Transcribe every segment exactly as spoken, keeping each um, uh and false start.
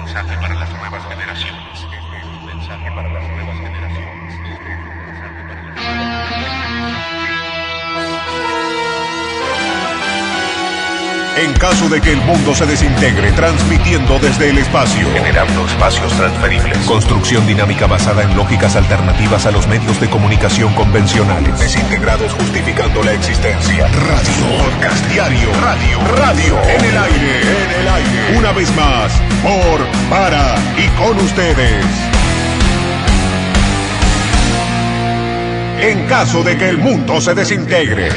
mensaje para las nuevas generaciones. Este es un mensaje para las nuevas generaciones. Este es un mensaje para las nuevas generaciones. En caso de que el mundo se desintegre, transmitiendo desde el espacio, Generando espacios transferibles. construcción dinámica basada en lógicas alternativas a los medios de comunicación convencionales, desintegrados justificando la existencia, radio, podcast diario, radio, radio, en el aire, en el aire, una vez más, por, para y con ustedes. En caso de que el mundo se desintegre.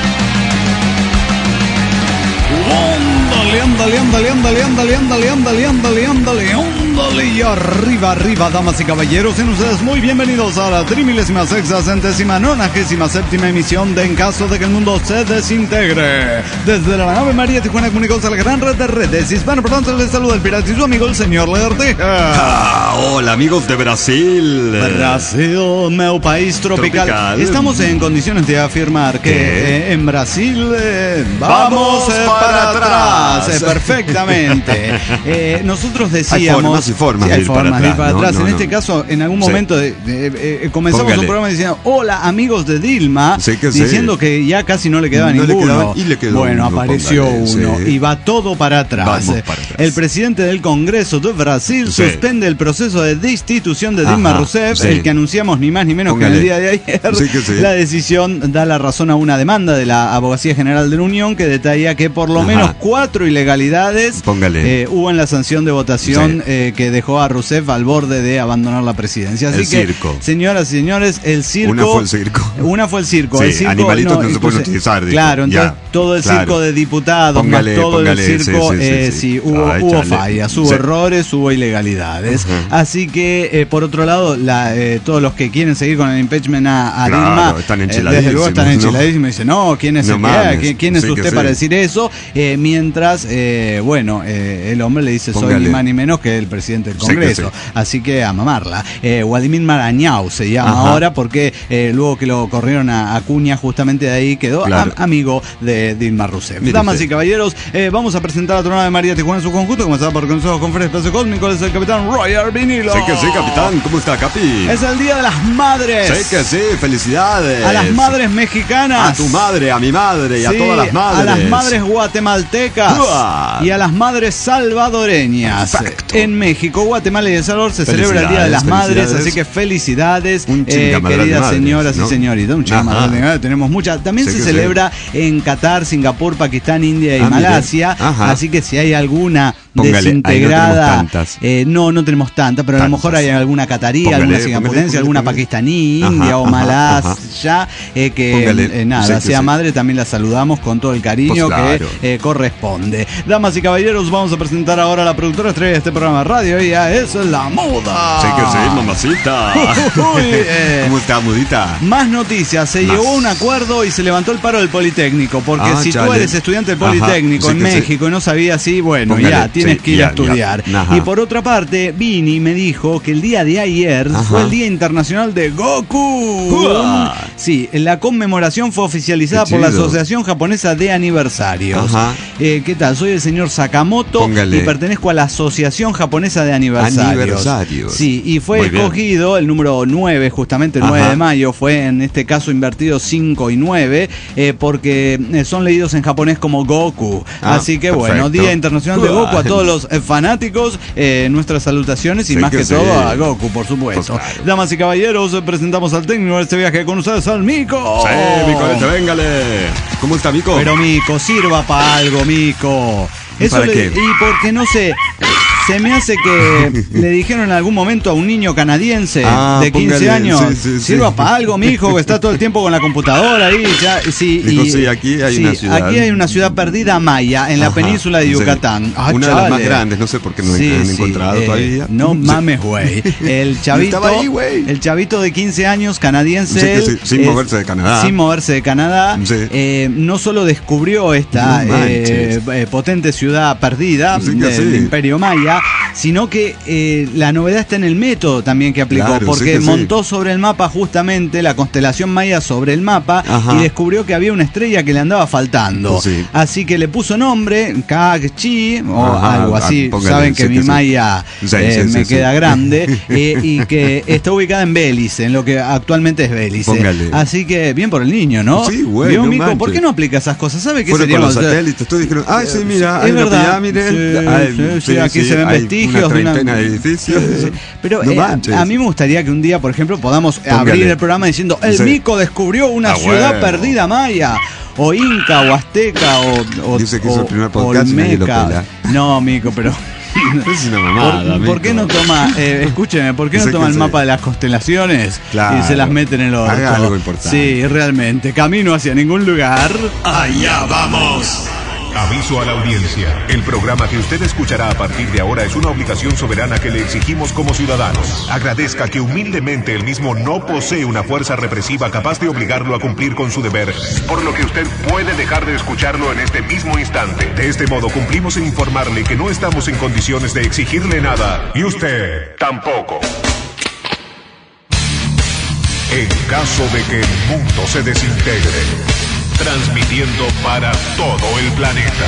Ándale, ándale, ándale, ándale, ándale, ándale, ándale, ándale, ándale, ándale, y arriba, arriba, damas y caballeros, sean ustedes muy bienvenidos a la trimilésima sexagésima nonagésima séptima emisión de En Caso de que el Mundo se Desintegre. Desde la nave María Tijuana comunicados a la gran red de redes hispano, por tanto les saluda el pirata y su amigo el señor Lagartija. Ah, hola amigos de Brasil. Brasil, meu país tropical. Tropical. Estamos en condiciones de afirmar que eh, en Brasil eh, vamos, Vamos eh, para para atrás. atrás, eh, perfectamente. Eh, nosotros decíamos... Hay formas y formas sí, de hay ir para formas de ir atrás, para ¿no? atrás. No, en no. este caso, en algún Sí. momento de, de- de- eh, comenzamos Póngale. un programa diciendo hola amigos de Dilma, Sí que sí. diciendo que ya casi no le quedaba No le ninguno. quedaba- y le quedó bueno, uno, apareció póngale, uno sí. y va todo para atrás. Vamos Eh, para atrás. El presidente del Congreso de Brasil Sí. suspende el proceso de destitución de Dilma Ajá, Rousseff, sí. el que anunciamos ni más ni menos Póngale. que en el día de ayer. Sí que sí. La decisión da la razón a una demanda de la Abogacía General de la Unión que detalla que por lo Ajá. menos cuatro ilegalidades Póngale. eh, hubo en la sanción de votación Sí. eh, que dejó a Rousseff al borde de abandonar la presidencia. Así El que, circo. señoras y señores, el circo. Una fue el circo. Una fue el circo. Sí, el circo animalitos no se incluso- pueden utilizar, dijo. Claro, entonces Ya, todo el claro. circo de diputados, Póngale, más todo póngale, el circo, sí, sí, sí, eh, sí. sí, hubo, Ay, hubo chale. fallas, hubo Sí. errores, hubo ilegalidades. Ajá. Así que, eh, por otro lado, la, eh, todos los que quieren seguir con el impeachment a, a Claro, Dilma, están eh, desde luego enchiladísimos, están ¿no? enchiladísimos. Y dicen, no, ¿quién es, No el que- mames. ¿quién, quién es Sí que usted sí. para decir eso? Eh, mientras, eh, bueno, eh, el hombre le dice, soy Póngale. ni más ni menos que el presidente del Sí que Congreso. sí. Así que a mamarla. Eh, Vladimir Marañao se llama Ajá. ahora porque eh, luego que lo corrieron a Acuña, justamente de ahí quedó Claro. am- amigo de Dilma Rousseff. Mire Damas usted. y caballeros, eh, vamos a presentar a la tronada de María Tijuana en su conjunto, comenzada por consejos con Fred Espacio Cósmico, es el capitán Roger Vinilo. Sí que sí, capitán. ¿Cómo está, Capi? Es el Día de las Madres. Sí que sí, felicidades. A las madres mexicanas. A tu madre, a mi madre y a Sí, todas las madres. a las madres guatemaltecas Uah. y a las madres salvadoreñas. Perfecto. En México, Guatemala y El Salvador se celebra el Día de las Felicidades, Madres, felicidades. así que felicidades, Un eh, chingamadral de queridas madres, señoras ¿no? y señoritas. Un Ajá. chingamadral de madres, tenemos muchas. También Sí se que celebra en Qatar, Singapur, Pakistán, India y Ah, mire. Malasia. Ajá. Así que si hay alguna Póngale, ahí no desintegrada, tenemos tantas. eh, no, no tenemos tantas, pero a lo Tantas. mejor hay alguna catarí, Póngale, alguna póngale, singapurense, póngale, alguna póngale. pakistaní, Ajá, India o ajá, Malasia, eh, que Póngale. eh, nada, Sí que sea sí. madre, también la saludamos con todo el cariño Pues claro. que eh, corresponde. Damas y caballeros, vamos a presentar ahora a la productora estrella de este programa de radio. Ella es la Muda. Sí que sí, mamacita. Uy, eh. ¿Cómo está, mudita? Más noticias, se Más. llegó a un acuerdo y se levantó el paro del Politécnico, porque Ah, si tú chale. eres estudiante del Ajá, Politécnico sí en que sí. México y no sabías si, bueno, Póngale, ya tienes sí, que ir ya, a estudiar. ya. Ajá. Y por otra parte, Vini me dijo que el día de ayer Ajá. fue el Día Internacional de Goku. Uah. Sí, la conmemoración fue oficializada Qué por la chido. Asociación Japonesa de Aniversarios. Ajá. Eh, ¿Qué tal? Soy el señor Sakamoto Póngale. y pertenezco a la Asociación Japonesa de Aniversarios. Aniversarios. Sí, y fue Muy bien. escogido el número nueve, justamente el Ajá. nueve de mayo, fue en este caso invertido cinco y nueve, eh, porque eh, son leídos en japonés como Goku. Ah, Así que perfecto. bueno, Día Internacional de Goku a todos los eh, fanáticos, eh, nuestras salutaciones y Sí más que que, sí. todo a Goku, por supuesto. Pues claro. Damas y caballeros, eh, presentamos al técnico de este viaje con ustedes, al Mico. Sí, Mico, véngale. ¿Cómo está, Mico? Pero Mico, sirva para algo, Mico. Eso ¿Para le- qué? Y porque no sé, se me hace que le dijeron en algún momento a un niño canadiense Ah, de quince póngale, años, sí, sí, sí. sirva para algo, mijo, que está todo el tiempo con la computadora ahí. Ya, sí, Dijo, y- sí, aquí hay sí, una ciudad. aquí hay una ciudad perdida maya en la Ajá, península de en serio. Yucatán. Ah, Una de las más chale. grandes, no sé por qué no Sí, han sí, encontrado eh, todavía. No Sí. mames, güey. El chavito, Estaba ahí, güey. el chavito de quince años canadiense, Sí, que él, sí, sin es- moverse de Canadá. sin moverse de Canadá, Sí. eh, no solo descubrió esta No eh, manches. eh, potente ciudad perdida Sí que del sí. Imperio Maya, técnica, sino que eh, la novedad está en el método también que aplicó, Claro, porque sí que montó sobre el mapa justamente la constelación maya sobre el mapa. Ajá. Y descubrió que había una estrella que le andaba faltando. Sí. Así que le puso nombre, Kag-Chi, o Ajá, algo así. póngale, Saben que sí mi que sí. maya Sí, eh, sí, me sí, queda sí. grande, eh, y que está ubicada en Bélice, en lo que actualmente es Bélice. Póngale. Así que bien por el niño, ¿no? Sí, güey, ¿Vio, no Mico? ¿Por manches. qué no aplica esas cosas? ¿Sabe qué Fueron sería? con los satélites, todos dijeron, ay, sí, mira, Es hay una verdad. pirámide, Sí, hay- sí, sí, aquí sí, se ven hay vestigios una de una- treintena de edificios. Pero No eh, a- manches. a mí me gustaría que un día, por ejemplo, podamos Póngale. abrir el programa diciendo el Sí. Mico descubrió una Ah, ciudad bueno. perdida maya, o inca, o azteca, o, o Dice que hizo o- el primer podcast y nadie lo olmeca. pela. No, Mico, pero Es una mamada, ¿Por, por qué no Mico. toma, eh, escúcheme, por qué no Sé toma que el sé. mapa de las constelaciones Claro. y se las mete en el orto? Haga algo importante. Sí, realmente, camino hacia ningún lugar. Allá vamos. Aviso a la audiencia. El programa que usted escuchará a partir de ahora es una obligación soberana que le exigimos como ciudadanos. Agradezca que humildemente el mismo no posee una fuerza represiva capaz de obligarlo a cumplir con su deber, por lo que usted puede dejar de escucharlo en este mismo instante. De este modo cumplimos en informarle que no estamos en condiciones de exigirle nada, y usted tampoco. En caso de que el mundo se desintegre, transmitiendo para todo el planeta.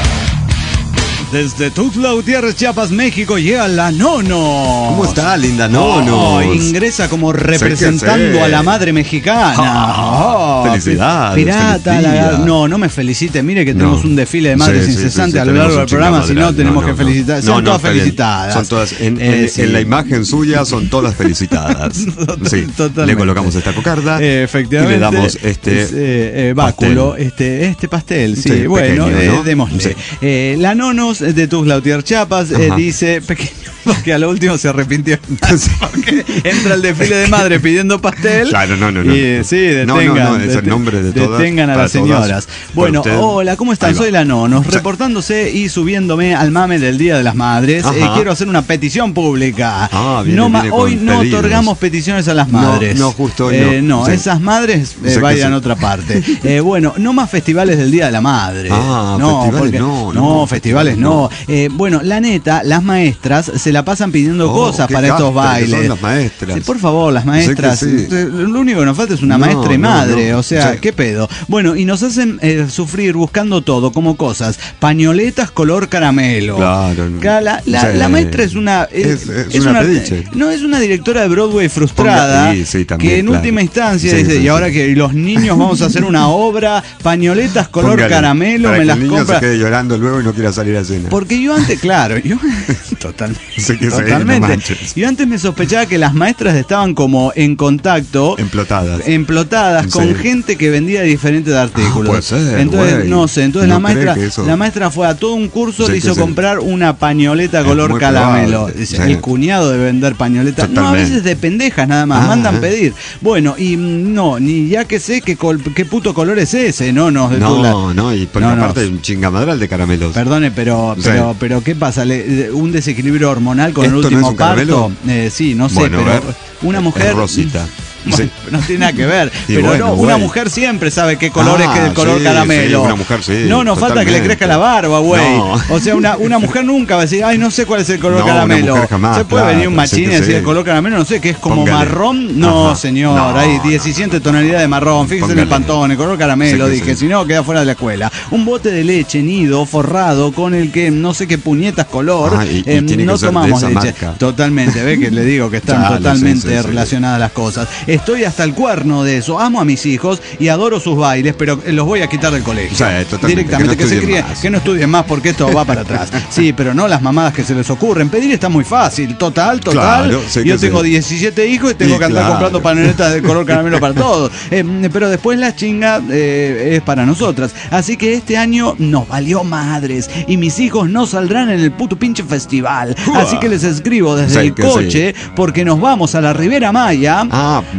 Desde Tuxtla Gutiérrez, Chiapas, México, llega la Nono. ¿Cómo está, linda No, Nonos? ingresa como representando sí. a la madre mexicana. Ah, Oh, felicidades, Pirata, feliz la- día. no, no me felicite. Mire que No. tenemos un desfile de madres Sí, sí, incesante sí, sí, a lo largo tenemos del un programa, si no chingamadral. tenemos No, que no, felicitar. no. Sean No, no, todas está bien. felicitadas. Son todas, en, Eh, en- sí. en la imagen suya son todas felicitadas. Sí. Totalmente. Le colocamos esta cocarda Eh, efectivamente. y le damos este es, eh, eh, báculo, pastel. este, este pastel, sí, Sí, bueno, pequeño, eh, ¿no? démosle. Sí. Eh, la Nonos de Tuxtla Gutiérrez, Chiapas, eh, Ajá. dice, pequeño, porque a lo último se arrepintió. Porque entra el desfile de madre pidiendo pastel. Claro, no, no, no. Y eh, sí, No, no, detengan. no, es el dete- nombre de todas, Detengan a para las todas, señoras. para Bueno, usted. hola, ¿cómo Ahí están? va. Soy la Nonos, Sí. reportándose y subiéndome al mame del Día de las Madres. Ajá. Eh, quiero hacer una petición pública. Ah, viene- no ma- viene con hoy no pedidos. otorgamos peticiones a las No, madres. no, justo hoy Eh, no. no, Sí. esas madres eh, Sé que vayan sí. a otra parte. Eh, bueno, no más festivales del Día de la Madre. Ah, festivales no, no, festivales no. Eh, bueno, la neta, las maestras se la pasan pidiendo Oh, cosas qué para estos castre que bailes. son las maestras. Sí, por favor, las maestras. Sé que sí. eh, Lo único que nos falta es una No, maestra y no, madre. no. O sea, Sí. ¿qué pedo? Bueno, y nos hacen eh, sufrir buscando todo, como cosas. Pañoletas color caramelo. Claro. Ca- La, la- Sí. la maestra es una. Es- es una pediche. No, es una directora de Broadway frustrada. Ponga- sí, sí, también, que en claro. última instancia Sí, dice: sí, y sí. ahora que los niños vamos a hacer una obra, pañoletas color Póngale, caramelo, para me que las el niño compra. se quede llorando luego y no quiera salir a cena. Porque yo antes, claro, yo totalmente, Sí que sí, no totalmente. manches. Yo antes me sospechaba que las maestras estaban como en contacto, Emplotadas. emplotadas con Sí. gente que vendía diferentes artículos. Ah, puede ser, entonces, güey. no sé, entonces ¿No la maestra, cree que eso- la maestra fue a todo un curso, Sí, le hizo que sí. comprar una pañoleta Es color muy caramelo. probable, Dice, sí. el cuñado de vender pañoletas. No, a Totalmente. veces de pendejas nada más, Ah, mandan eh. pedir. Bueno, y mm, no, ni ya que sé qué, col- qué puto color es ese, no, no, de Tula. No, no, y por No, no. aparte hay un chingamadral de caramelos. Perdone, pero, Sí. pero, pero ¿qué pasa? Le- un desequilibrio hormonal con el ¿Esto no último es un parto. caramelo? Eh, sí, no sé, Bueno, a pero ver. una Es mujer. rosita. Bueno, Sí. no tiene nada que ver. Y pero bueno, no, una güey. mujer siempre sabe qué color es Ah, que el color sí, caramelo. sí, una mujer sí, No, nos falta que le totalmente. crezca la barba, güey. No. O sea, una, una mujer nunca va a decir, ay, no sé cuál es el color No, una caramelo. mujer jamás, Se puede claro, venir un machín sí y que decir sí. el color caramelo, no sé, que es como Póngale. marrón. No, Ajá. señor, No, hay no. diecisiete tonalidades de marrón. Fíjese en el Póngale. pantone, color caramelo. Sí que Dije, sí. si no, queda fuera de la escuela. Un bote de leche nido forrado con el que no sé qué puñetas color. Ah, y- y eh, tiene que no ser de tomamos esa leche. marca. Totalmente, ve que le digo que están Claro, totalmente sí, sí, sí. relacionadas las cosas. Estoy hasta el cuerno de eso. Amo a mis hijos y adoro sus bailes, pero los voy a quitar del colegio. Sí, totalmente. Directamente, Que que, no se estudien críen, más. que no estudien más porque esto va para atrás. Sí, pero no las mamadas que se les ocurren. Pedir está muy fácil. Total, total. Claro, sí que Yo tengo sí. diecisiete hijos y tengo Y que andar claro. comprando paneletas de color caramelo para todos. Eh, pero después la chinga eh, es para nosotras. Así que este año nos valió madres y mis hijos no saldrán en el puto pinche festival. Así que les escribo desde Sí, el que coche porque nos vamos a la Ribera Maya. Ah,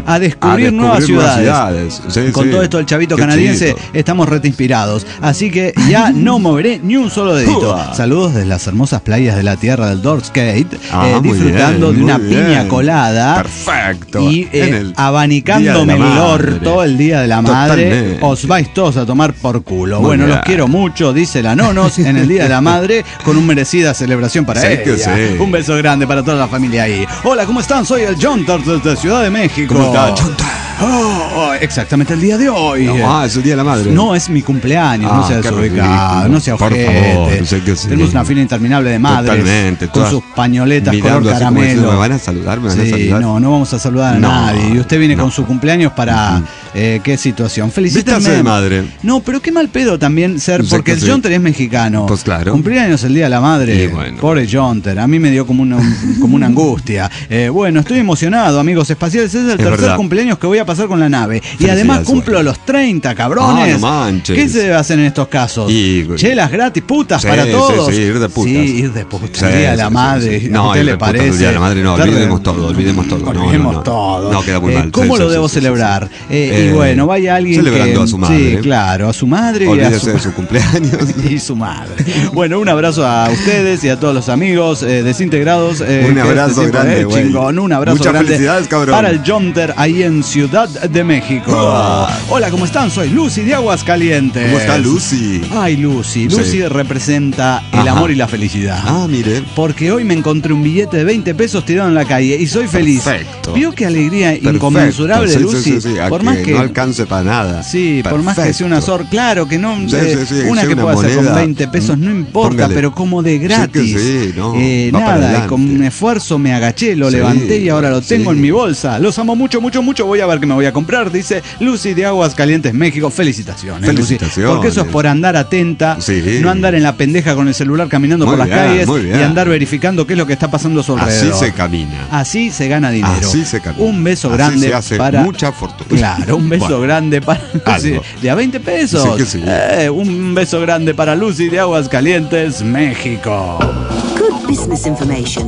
a descubrir, A descubrir nuevas ciudades. nuevas ciudades. Sí, Con sí. todo esto del chavito Qué canadiense, chido. estamos rete inspirados. Así que ya no moveré ni un solo dedito. Uah. Saludos desde las hermosas playas de la tierra del Dorskate, Ah, eh, muy disfrutando bien, de una muy piña bien. colada. Perfecto. Y eh, En el abanicándome Día de el la orto Madre. el día de la madre. Totalmente. Os vais todos a tomar por culo. Muy Bueno, bien. los quiero mucho, dice la Nonos, en el Día de la Madre, con una merecida celebración para Sí ella. que sí. Un beso grande para toda la familia ahí. Hola, ¿cómo están? Soy el Jontar desde Ciudad de México. ¿Cómo está, Jontar? Oh, oh, exactamente el día de hoy. No, ah, es el Día de la Madre. No, es mi cumpleaños, Ah, no sea qué desubicado, ridículo. no sea Por ojete. favor, sé que sí. Tenemos una fila interminable de madres Totalmente, con todas sus pañoletas mirando color así como diciendo, caramelo. ¿me van a saludar? ¿Me van a Sí, saludar? no, no vamos a saludar a No, nadie. Y usted viene no. con su cumpleaños para... eh, ¿Qué situación? Felicítame. Vístase de madre. No, pero qué mal pedo también ser... Sé Porque que el sí. Jonter es mexicano. Pues claro. Cumpleaños el Día de la Madre. Y bueno. Pobre Jonter. A mí me dio como una, como una angustia. Eh, bueno, estoy emocionado, amigos espaciales. Es el Es tercer verdad. cumpleaños que voy a pasar con la nave. Y Felicidades, además cumplo bueno. los treinta, cabrones. Ah, no manches. ¿Qué se debe hacer en estos casos? Y- Chelas gratis, putas Sí, para sí, todos. sí, ir de putas. Sí, ir de putas. Sí, el Día de sí, la sí, Madre. sí. ¿A No, usted ir le de putas el parece? Día de la Madre, no, Ter- olvidemos todo, olvidemos todo. No, no, Olvidemos no. todo. No, queda muy Eh, mal. ¿Cómo Sí, lo sí, debo sí, sí, celebrar? sí. Eh, y Eh, bueno, vaya alguien celebrando que... a su madre. Sí, claro, a su madre y a Olvídese su... de su cumpleaños. y su madre. Bueno, un abrazo a ustedes y a todos los amigos eh, desintegrados. eh, Un que abrazo este tiempo grande, es güey. chingón. Un abrazo Muchas grande felicidades, cabrón. para el Jonter ahí en Ciudad de México. Uah. Hola, ¿cómo están? Soy Lucy de Aguascalientes. ¿Cómo está Lucy? Ay, Lucy. Sí. Lucy representa el Ajá. amor y la felicidad. Ah, mire. Porque hoy me encontré un billete de veinte pesos tirado en la calle y soy feliz. Perfecto. ¿Vio qué alegría Perfecto. inconmensurable, Sí, sí, Lucy? sí, sí, a Por que más que no alcance para nada. Sí, por más que sea una Perfecto. sor, claro que no, Sí, eh, sí, sí, una sea que una pueda hacer con moneda. veinte pesos no importa, Póngale. pero como de gratis. Sí que sí, no, Eh, va para nada, y adelante. con un esfuerzo me agaché, lo Sí, levanté y ahora lo tengo sí. en mi bolsa. Los amo mucho, mucho, mucho. Voy a ver qué me voy a comprar, dice Lucy de Aguascalientes, México. Felicitaciones, Lucy. Felicitaciones. Porque eso es por andar atenta, Sí. no andar en la pendeja con el celular caminando Muy por las bien, calles muy bien. y andar verificando qué es lo que está pasando a su Así alrededor. se camina. Así se gana dinero. Así se camina. Un beso Así grande se hace para. mucha fortuna. Claro, un beso Bueno, grande para. algo. Sí, de a veinte pesos. Sí que sí. Eh, un beso grande para Lucy de Aguascalientes, México. Good business information.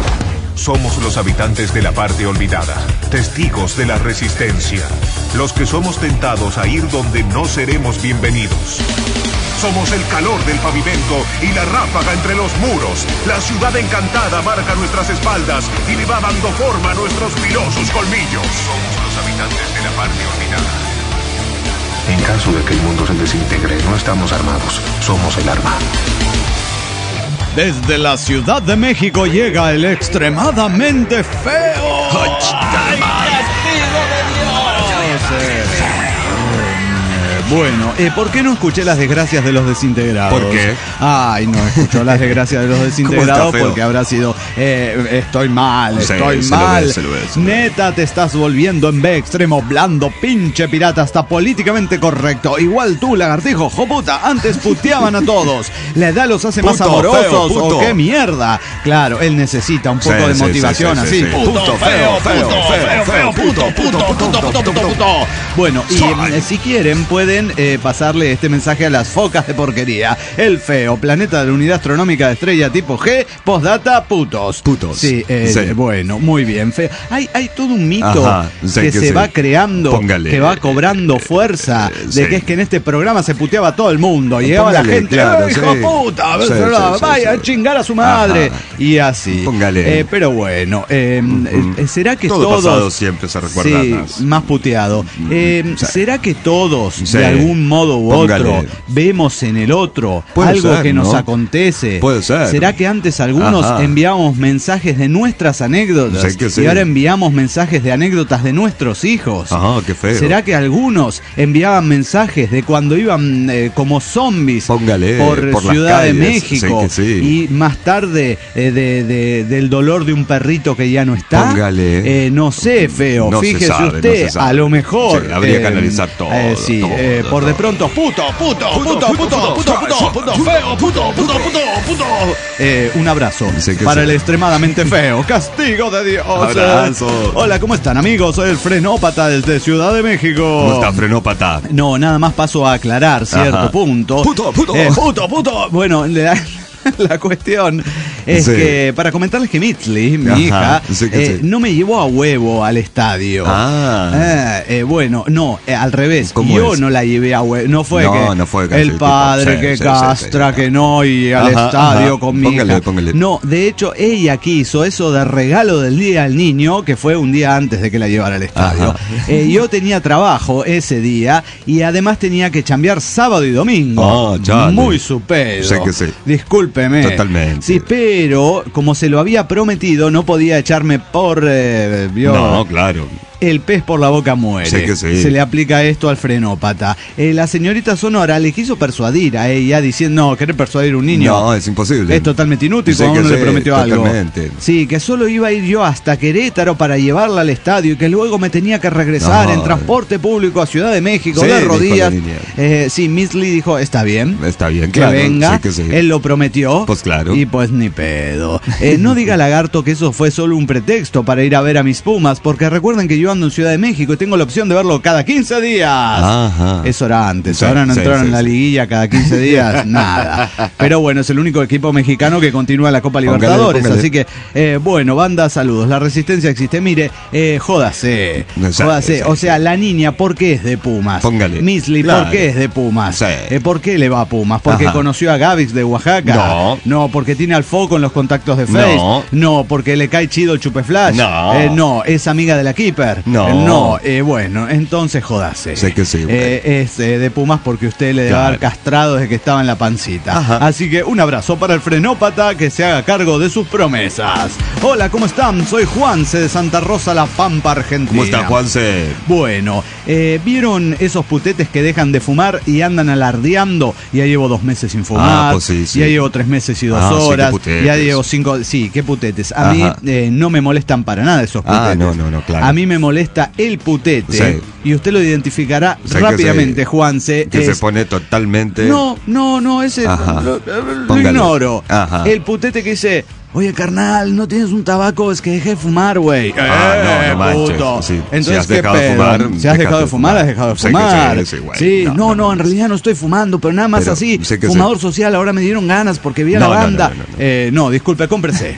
Somos los habitantes de la parte olvidada, testigos de la resistencia, los que somos tentados a ir donde no seremos bienvenidos. Somos el calor del pavimento y la ráfaga entre los muros. La ciudad encantada marca nuestras espaldas y le va dando forma a nuestros filosos colmillos. Somos los habitantes de la parte olvidada. En caso de que el mundo se desintegre, no estamos armados, somos el arma. Desde la Ciudad de México llega el extremadamente feo. ¡Ay, castigo de Dios! Eh, Bueno, eh, ¿por qué no escuché las desgracias de los desintegrados? ¿Por qué? Ay, no escuchó las desgracias de los desintegrados ¿Cómo está feo? porque habrá sido eh, estoy mal, Sí, estoy se lo mal. ve, se lo ve, se lo ve. Neta, te estás volviendo en B extremo blando, pinche pirata, hasta políticamente correcto. Igual tú, lagartijo, joputa, antes puteaban a todos. La edad los hace más Puto, amorosos. feo, puto. ¿O qué mierda? Claro, él necesita un poco Sí, de sí, motivación sí, sí, así. sí, sí. Puto, feo, feo, feo, feo, feo, puto, puto, puto, puto, puto, puto. Bueno, y eh, si quieren pueden eh, pasarle este mensaje a las focas de porquería. El feo, planeta de la unidad astronómica de estrella tipo G, postdata, putos. Putos. Sí, eh, Sí. bueno, muy bien. Feo. Hay, hay todo un mito Ajá, sí que, que se sí. va creando, Póngale. que va cobrando fuerza, Eh, de sí. que es que en este programa se puteaba a todo el mundo. Llegaba la Póngale, gente, claro, "Eh, hijo sí. de puta, Sí, sí, sí, vaya sí. a chingar a su madre". Ajá. Y así. Póngale. Eh, pero bueno, eh, eh, ¿será que Todo todos... pasado siempre se recuerda Sí, más. más puteado. Eh, Sí. ¿Será que todos, Sí. de algún modo u Póngale. otro, vemos en el otro Puede algo ser, que nos ¿no? acontece? Puede ser. ¿Será que antes algunos Ajá. enviábamos mensajes de nuestras anécdotas Sí que sí. y ahora enviamos mensajes de anécdotas de nuestros hijos? Ajá, qué feo. ¿Será que algunos enviaban mensajes de cuando iban eh, como zombies Póngale, por, por las Ciudad de calles? México Sí que sí. y más tarde eh, de, de- del dolor de un perrito que ya no está? Póngale. Eh, no sé, feo. No se Fíjese sabe, usted, no se sabe. a lo mejor. Sí, habría que analizar todo, eh, sí, todo, eh, por de todo. pronto, puto, puto, puto, puto, puto, puto, puto, puto, feo, puto, puto, puto, puto. Eh, un abrazo Sí que para sí. el extremadamente feo. Castigo de Dios. Abrazo. Hola, ¿cómo están, amigos? Soy el Frenópata desde Ciudad de México. ¿Cómo está, frenópata? No, nada más paso a aclarar cierto Ajá. punto. Puto, puto. Eh, puto, puto. Bueno, la, la cuestión es Sí. que para comentarles que Mitzi, mi Ajá, hija, sí que eh, sí. no me llevó a huevo al estadio. Ah. Eh, eh, bueno, no, eh, al revés. ¿Cómo Yo es? no la llevé a huevo. No fue No, que no fue que el sí, tipo, padre sí, que sí, castra, sí, sí, que no, y al Ajá, estadio ajá. con mi Póngale, hija. póngale. No, de hecho, ella quiso eso de regalo del Día del Niño, que fue un día antes de que la llevara al estadio. Ajá. Eh, yo tenía trabajo ese día y además tenía que chambear sábado y domingo. Ah, chale. Muy su pedo. Sé que sí. Discúlpeme. Totalmente. Sí, pero como se lo había prometido, no podía echarme por... eh, vio, No, claro. El pez por la boca muere. Sé que sí. Se le aplica esto al frenópata. Eh, la señorita Sonora le quiso persuadir a ella diciendo, no, querer persuadir a un niño No, es imposible. es totalmente inútil, Sé como que uno le sí, prometió totalmente. algo. Sí, que solo iba a ir yo hasta Querétaro para llevarla al estadio y que luego me tenía que regresar No. en transporte público a Ciudad de México Sí, de dijo rodillas. la niña. Eh, sí, Miss Lee dijo, está bien. Está bien, Que claro. venga, Sí que sí. él lo prometió. Pues claro. Y pues ni pedo. Eh, no diga Lagarto que eso fue solo un pretexto para ir a ver a mis Pumas, porque recuerden que yo ando en Ciudad de México y tengo la opción de verlo cada quince días. Ajá. Eso era antes, Sí, ahora no sí, entraron sí, en la sí. liguilla cada quince días, nada. Pero bueno, es el único equipo mexicano que continúa la Copa Póngale, Libertadores, póngale. así que, eh, bueno, banda, saludos. La resistencia existe. Mire, eh, jódase, Sí, jódase. sí, O sea, sí. la niña, ¿por qué es de Pumas? Póngale. Misli, ¿por Claro. qué es de Pumas? Sí. Eh, ¿Por qué le va a Pumas? ¿Porque Ajá. conoció a Gavix de Oaxaca? No. No, porque tiene al foco en los contactos de Face. No. No, porque le cae chido el chupeflash. No. Eh, no, es amiga de la Keeper. No. Eh, no, eh, bueno, entonces jódase. Sé que sí, güey. Eh, es eh, de Pumas porque usted le debe Claro. haber castrado desde que estaba en la pancita. Ajá. Así que un abrazo para el frenópata que se haga cargo de sus promesas. Hola, ¿cómo están? Soy Juanse de Santa Rosa, La Pampa, Argentina. ¿Cómo está, Juanse? Bueno, eh, ¿vieron esos putetes que dejan de fumar y andan alardeando? Ya llevo dos meses sin fumar, Ah, pues sí, sí. ya llevo tres meses y dos Ah, sí, qué horas, putetes. ya llevo cinco... Sí, qué putetes. A mí Ajá. eh, no me molestan para nada esos putetes. Ah, no, no, no, claro. A mí me molesta el putete Sí. y usted lo identificará Sé que rápidamente, sí. Juanse. Que es- se pone totalmente... No, no, no, ese Ajá. lo, lo Póngale. ignoro. Ajá. El putete que dice... Oye, carnal, ¿no tienes un tabaco? Es que dejé de fumar, güey. Ah, Eh, no, no manches. puto. Sí, Entonces, si has ¿qué dejado de pedo? fumar, Si has dejaste dejado de de fumar, fumar. has dejado de Sé que fumar. sí, sí, güey. Sí, No, no, no, no, no. en realidad no estoy fumando, pero nada más Pero así. sé que Fumador social, ahora me dieron ganas porque vi a No, la no, banda. no, no, no. Eh, no, disculpe, cómprese.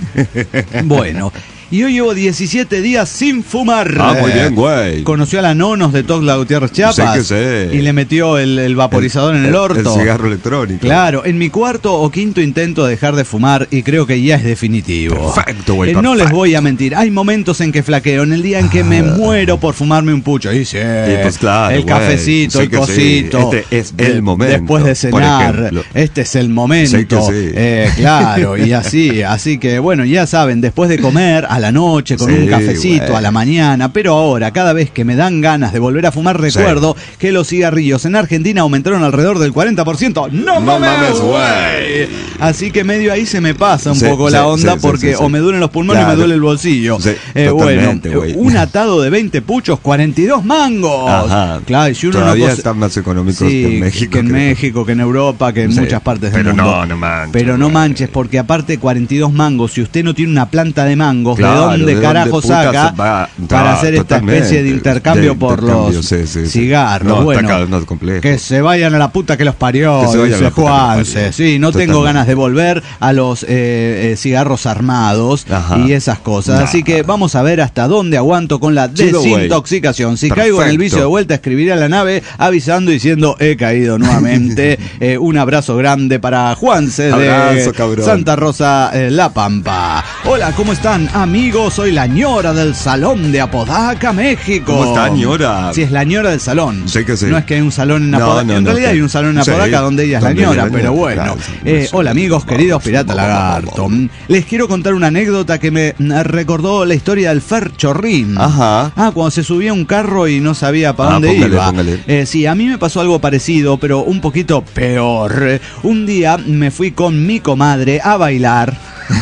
Bueno. Y yo llevo diecisiete días sin fumar. Ah, muy bien, güey. Conoció a la Nonos de Togla Gutiérrez Chiapas. Sé que sé. Y le metió el, el vaporizador en el orto. El cigarro electrónico. Claro, en mi cuarto o quinto intento de dejar de fumar y creo que ya es definitivo. Perfecto, güey, Eh, no les perfecto. voy a mentir, hay momentos en que flaqueo, en el día en que me muero por fumarme un pucho. Y sí, Y pues claro, el güey, cafecito, sé el que sí. cosito. Este es el momento, Después de por cenar, ejemplo. este es el momento. Sé que sí. Eh, claro, y así, así que bueno, ya saben, después de comer a la noche con Sí, un cafecito güey. a la mañana, pero ahora cada vez que me dan ganas de volver a fumar recuerdo que los cigarrillos en Argentina aumentaron alrededor del cuarenta por ciento. ¡No, No mames, mames, güey! güey. Así que medio ahí se me pasa un Sí, poco sí, la onda sí, sí, porque sí, sí. o me duelen los pulmones o Claro. me duele el bolsillo. Sí, Eh, bueno, totalmente, güey. un atado de veinte puchos, cuarenta y dos mangos. Ajá. Claro, y si uno Todavía no cose- están más económicos Sí, que en México. que en creo. México, que en Europa, que en Sí, muchas partes del pero mundo. no, no manches, Pero no güey. manches, porque aparte de cuarenta y dos mangos, si usted no tiene una planta de mangos, Claro, ¿de dónde ¿de carajo dónde puta saca se va? para No, hacer esta totalmente. especie de intercambio De por intercambio, los sí, sí, sí. cigarros? No, está bueno, cada vez más complejo. que se vayan a la puta que los parió, Que se vayan a dice la puta que los Juanse. parió. Sí, no tengo Totalmente. ganas de volver a los eh, eh, cigarros armados Ajá. y esas cosas. Nah. Así que vamos a ver hasta dónde aguanto con la Chido, güey. desintoxicación. Si Perfecto. caigo en el vicio de vuelta, escribiré a la nave avisando y diciendo he caído nuevamente. Eh, un abrazo grande para Juanse de Abrazo, cabrón. Santa Rosa, eh, La Pampa. Hola, ¿cómo están, amigos? Soy la ñora del salón de Apodaca, México. ¿Cómo está, ñora? Sí, es la ñora del salón. Sé que sí. No es que hay un salón en No, Apodaca. no, en no, realidad que- hay un salón en sí, Apodaca donde ella es la donde ella ñora, es la pero ñora, bueno. claro, sí, Eh, sí. hola, amigos, queridos Pirata Lagarto. Les quiero contar una anécdota que me mm, recordó la historia del Fer Chorrín. Ajá. Ah, cuando se subía a un carro y no sabía para Ah, dónde póngale, iba. póngale. Eh, sí, a mí me pasó algo parecido, pero un poquito peor. Eh, Un día me fui con mi comadre a bailar.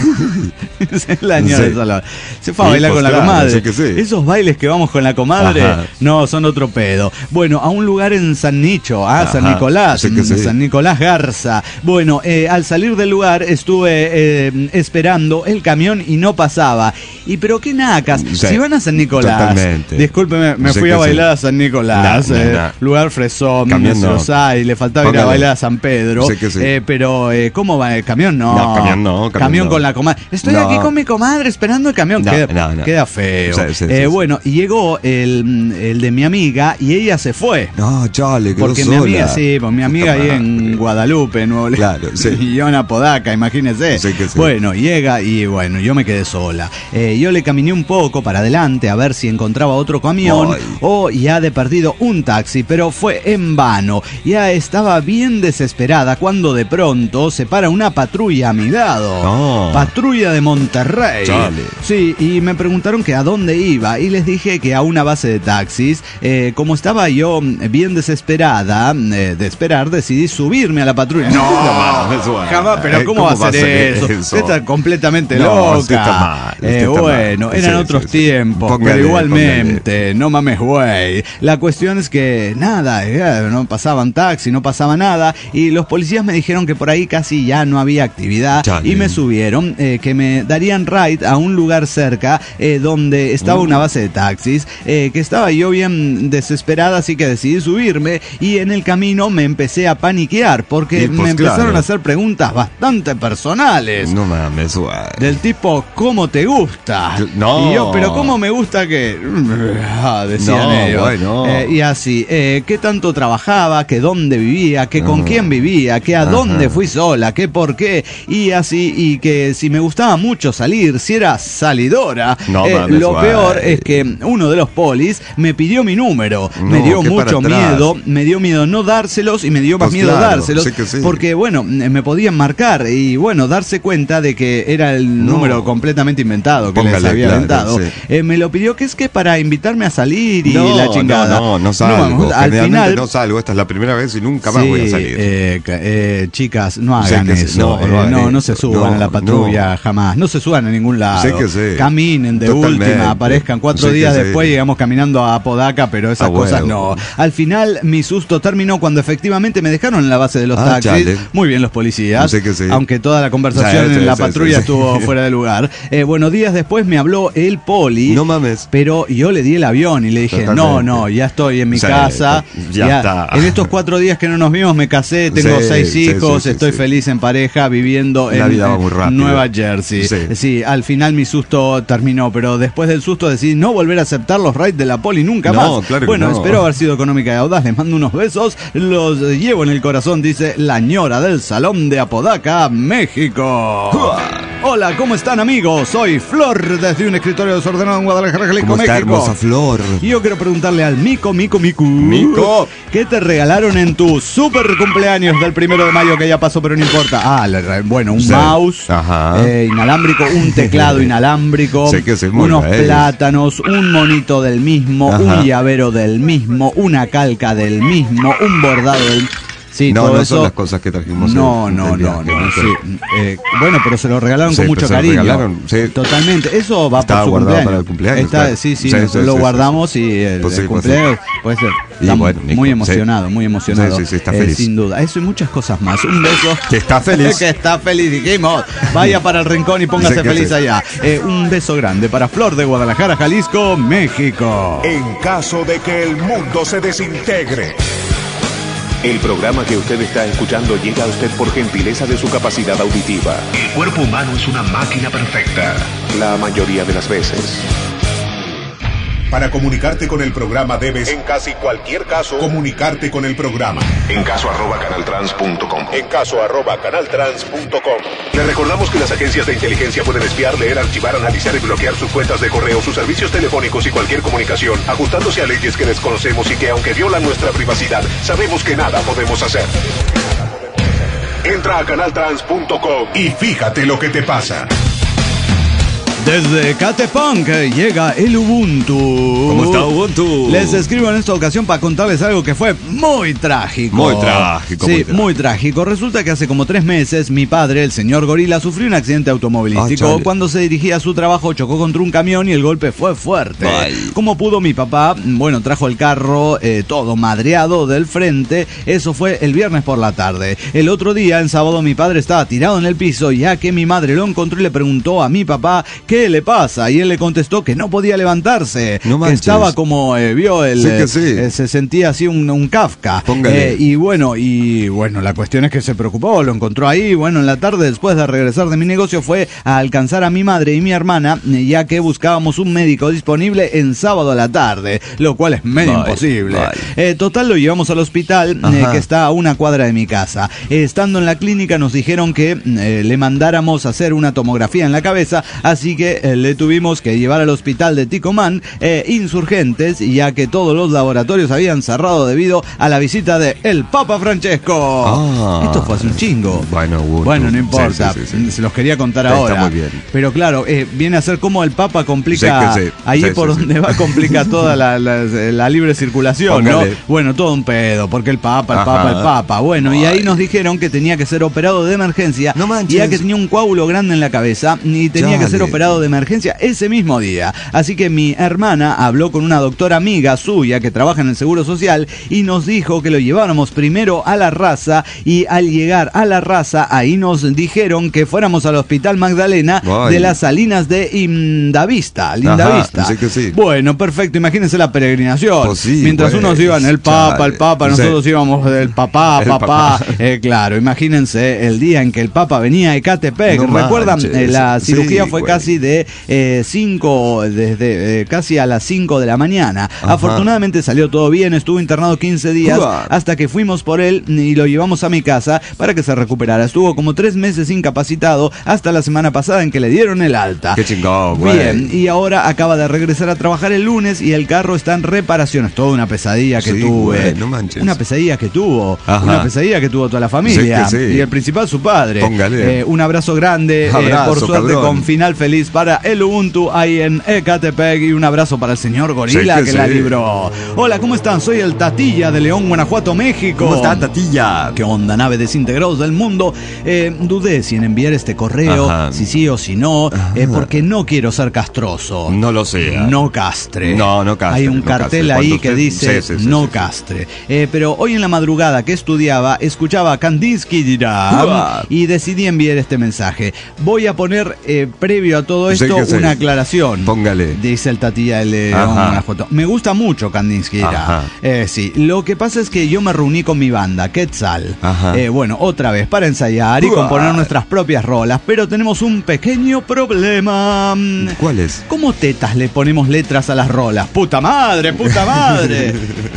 Es el año Sí. del salón. Se fue a Sí, bailar pues con la claro, comadre. sé que sí. Esos bailes que vamos con la comadre, Ajá. no, son otro pedo. Bueno, a un lugar en San Nicho, ah, San Ajá, Nicolás, sé que sí. San Nicolás Garza. Bueno, eh, al salir del lugar estuve eh, esperando el camión y no pasaba. Y pero qué nacas, Sí, si van a San Nicolás, totalmente. discúlpeme, me Sé fui que a bailar sí. a San Nicolás, No, no, eh, no. lugar fresón, Camión no. y le faltaba ir a Póngale. bailar a San Pedro. Sé que sí. Eh, pero, eh, ¿cómo va? ¿El camión? No. No, camión no, camión no. con la comadre. Estoy No. aquí con mi comadre esperando el camión. No, queda, no, no. queda feo. Sí, sí, eh, sí, bueno, y llegó el, el de mi amiga y ella se fue. No, chale, quedó Porque mi sola. amiga, sí, pues mi amiga ahí en Guadalupe, Nuevo León. Claro, sí. Y yo en Apodaca, imagínese. Sí que sí. Bueno, llega y bueno, yo me quedé sola. Eh, yo le caminé un poco para adelante a ver si encontraba otro camión Ay. o ya de perdido un taxi, pero fue en vano. Ya estaba bien desesperada cuando de pronto se para una patrulla a mi lado. No. Patrulla de Monterrey. Chale. Sí, y me preguntaron que a dónde iba y les dije que a una base de taxis. Eh, como estaba yo bien desesperada eh, de esperar, decidí subirme a la patrulla. No, No mames, bueno. jamás, pero Eh, ¿cómo, va a ser eso? eso? Usted está completamente No, loca. usted está mal, usted Eh, está bueno, mal. eran Sí, otros sí, sí. tiempos, Póngale, pero igualmente, no mames, güey. La cuestión es que nada, eh, no pasaban taxi, no pasaba nada, y los policías me dijeron que por ahí casi ya no había actividad. Chale. Y me subieron, eh, que me darían ride a un lugar cerca eh, donde estaba una base de taxis, eh, que estaba yo bien desesperada, así que decidí subirme y en el camino me empecé a paniquear porque Y, pues, me empezaron claro. a hacer preguntas bastante personales. No mames, güey. Del tipo, ¿cómo te gusta? No. Y yo, pero ¿cómo me gusta que...? Ah, decían No, ellos. bueno. Eh, y así, eh, ¿qué tanto trabajaba? ¿Qué dónde vivía? ¿Qué con Ah. quién vivía? ¿Qué a Ajá. dónde fui sola? ¿Qué por qué? Y así, y que si me gustaba mucho salir, si era salidora. No Eh, mames, lo guay. peor es que uno de los polis me pidió mi número. me No, dio qué para mucho atrás. miedo. Me dio miedo no dárselos y me dio más Pues miedo claro, dárselos. sí que sí. Porque, bueno, me podían marcar y, bueno, darse cuenta de que era el No. número completamente inventado que les Póngale, había claro, inventado. sí. Eh, me lo pidió que es que para invitarme a salir y No, la chingada. no, no, no salgo. vamos, al Generalmente final, no salgo. Esta es la primera vez y nunca más sí, voy a salir. eh, ca- eh, chicas, no Sé hagan que sí, eso. no, eh, no hagan no, no eso. se suban No, a la patrulla no. jamás. No se suban a ningún lado. Sé que sí. Caminen de Totalmente. última, aparezcan cuatro Sé que días sí. después, llegamos caminando a Apodaca, pero esas Ah, cosas huevo. no. Al final, mi susto terminó cuando efectivamente me dejaron en la base de los Ah, taxis. chale. Muy bien los policías. Sé que sí. Aunque toda la conversación Sí, sí, en la sí, patrulla sí, sí. estuvo fuera de lugar. Eh, bueno, días después me habló el poli. No mames. Pero yo le di el avión y le dije, Totalmente. no, no, ya estoy en mi Sí, casa. ya está. En estos cuatro días que no nos vimos me casé, tengo Sí, seis sí, hijos, sí, sí, estoy sí. feliz en pareja, viviendo La en vida va eh, muy rápido. Nueva Jersey. Sí. Sí. al final mi susto terminó, pero después del susto decidí no volver a aceptar los rides de la poli nunca No, más. claro que bueno, no. espero haber sido económica y audaz, les mando unos besos, los llevo en el corazón, dice la ñora del Salón de Apodaca, México. Hola, ¿cómo están, amigos? Soy Flor, desde un escritorio desordenado en Guadalajara, Jalisco, ¿Cómo está, México. hermosa Flor? Y yo quiero preguntarle al Mico, Mico, Mico. Mico. ¿Qué te regalaron en tu super cumpleaños del primero de mayo que ya pasó, pero no importa? Ah, le re- bueno, un Sí. mouse Ajá. eh, inalámbrico, un teclado inalámbrico, Sé que sí, muy unos bien. plátanos, un monito del mismo, Ajá. un llavero del mismo, una calca del mismo, un bordado del... Sí, no, todo no eso... son las cosas que trajimos. No, el- no, el no, viaje, no, ¿no? sí. Eh, bueno, pero se lo regalaron Sí, con mucho pero se lo cariño. regalaron, sí. Totalmente. Eso va Estaba por su guardado cumpleaños. para el cumpleaños, Está- claro. Sí, sí, Sí, nosotros sí, lo sí, guardamos y el, Pues sí, el pues sí. cumpleaños puede ser. Y Está bueno, Nico, muy sí. emocionado, muy emocionado. Sí, sí, sí, está eh, feliz. sin duda. Eso y muchas cosas más. Un beso. Que está feliz. Que está feliz, dijimos. Vaya para el rincón y póngase Sí, que feliz sí. allá. Eh, un beso grande para Flor de Guadalajara, Jalisco, México. En caso de que el mundo se desintegre. El programa que usted está escuchando llega a usted por gentileza de su capacidad auditiva. El cuerpo humano es una máquina perfecta. La mayoría de las veces. Para comunicarte con el programa debes, en casi cualquier caso, comunicarte con el programa. En caso arroba canaltrans punto com. En caso arroba canaltrans punto com. Le recordamos que las agencias de inteligencia pueden espiar, leer, archivar, analizar y bloquear sus cuentas de correo, sus servicios telefónicos y cualquier comunicación, ajustándose a leyes que desconocemos y que, aunque violan nuestra privacidad, sabemos que nada podemos hacer. Entra a canaltrans punto com Y fíjate lo que te pasa. Desde Catepunk llega el Ubuntu. ¿Cómo está Ubuntu? Les escribo en esta ocasión para contarles algo que fue muy trágico. Muy trágico, Sí, muy trágico. muy trágico. Resulta que hace como tres meses mi padre, el señor Gorila, sufrió un accidente automovilístico. Ah, chale. Cuando se dirigía a su trabajo chocó contra un camión y el golpe fue fuerte. Ay. Como pudo mi papá, bueno, trajo el carro eh, todo madreado del frente. Eso fue el viernes por la tarde. El otro día, en sábado, mi padre estaba tirado en el piso ya que mi madre lo encontró y le preguntó a mi papá qué ¿qué le pasa? Y él le contestó que no podía levantarse, No que manches. estaba como, eh, vio, el, Sí que sí. eh, se sentía así un, un Kafka. Póngale. Eh, y bueno, y bueno, la cuestión es que se preocupó, lo encontró ahí. Bueno, en la tarde, después de regresar de mi negocio, fue a alcanzar a mi madre y mi hermana, eh, ya que buscábamos un médico disponible en sábado a la tarde, lo cual es medio Vale, imposible. vale. Eh, total, lo llevamos al hospital, eh, Ajá. que está a una cuadra de mi casa. Eh, estando en la clínica nos dijeron que eh, le mandáramos a hacer una tomografía en la cabeza, así que eh, le tuvimos que llevar al hospital de Ticomán, eh, Insurgentes, ya que todos los laboratorios habían cerrado debido a la visita de el Papa Francesco. Ah. Esto fue hace un chingo. Bueno, Guto. Bueno, no importa, Sí, sí, sí, sí. se los quería contar Está ahora. muy bien. Pero claro, eh, viene a ser como el Papa complica, Sí que sí. ahí Sí, por sí, donde sí. va complica toda la, la- la libre circulación, Póngale. ¿no? Bueno, todo un pedo, porque el Papa, el Ajá. Papa, el Papa. Bueno, y ahí Ay. nos dijeron que tenía que ser operado de emergencia, No manches. ya que tenía un coágulo grande en la cabeza y tenía que ser Chale. operado de emergencia ese mismo día. Así que mi hermana habló con una doctora amiga suya que trabaja en el Seguro Social y nos dijo que lo lleváramos primero a La Raza, y al llegar a La Raza ahí nos dijeron que fuéramos al Hospital Magdalena Ay. de las Salinas de Indavista, Lindavista. Ajá, sí que sí. Bueno, perfecto, imagínense la peregrinación. Pues sí, Mientras pues, unos iban el Papa, chale. el Papa, Sí. nosotros íbamos del papá, El papá. papá. Eh, claro, imagínense el día en que el Papa venía a Ecatepec. No ¿Recuerdan? manches. Eh, la Sí, cirugía fue güey. casi de cinco, desde eh, casi a las cinco de la mañana. Ajá. Afortunadamente salió todo bien, estuvo internado quince días Uah. hasta que fuimos por él y lo llevamos a mi casa para que se recuperara. Estuvo como tres meses incapacitado hasta la semana pasada en que le dieron el alta. Qué chingón, güey. Bien, y ahora acaba de regresar a trabajar el lunes y el carro está en reparaciones. Toda una pesadilla que Sí, tuve. güey, no manches. Una pesadilla que tuvo. Ajá. Una pesadilla que tuvo toda la familia. Sí que sí. Y el principal, su padre. Póngale. Eh, un abrazo grande. eh, Abrazo, por suerte, cabrón. con final feliz para el Ubuntu ahí en Ecatepec. Y un abrazo para el señor Gorila Sí que, que la sí. libró. Hola, ¿cómo están? Soy el Tatilla de León, Guanajuato, México. ¿Cómo está, Tatilla? ¿Qué onda, nave desintegrados del mundo? Eh, dudé si en enviar este correo, Ajá. si sí o si no, Ajá. eh, porque no quiero ser castroso. No lo sea. No castre. No, no castre, Hay un no cartel castre. ahí Cuando que usted- dice sí, sí, sí, no sí, sí. castre. Eh, pero hoy en la madrugada que estudiaba, escuchaba a Kandinsky Diram Uah. y decidí enviar este mensaje. Voy a poner, eh, previo a todo Sí esto, que sí. una aclaración. Póngale. Dice el Tatilla de León, Ajá. Guanajuato. Me gusta mucho Kandinsky Diram. Ajá. Eh, sí, lo que pasa es que yo me reuní con mi banda, Quetzal. Ajá. Eh, bueno, otra vez, para ensayar y Uah. componer nuestras propias rolas, pero tenemos un pequeño problema. ¿Cuál es? ¿Cómo tetas le ponemos letras a las rolas? ¡Puta madre, puta madre!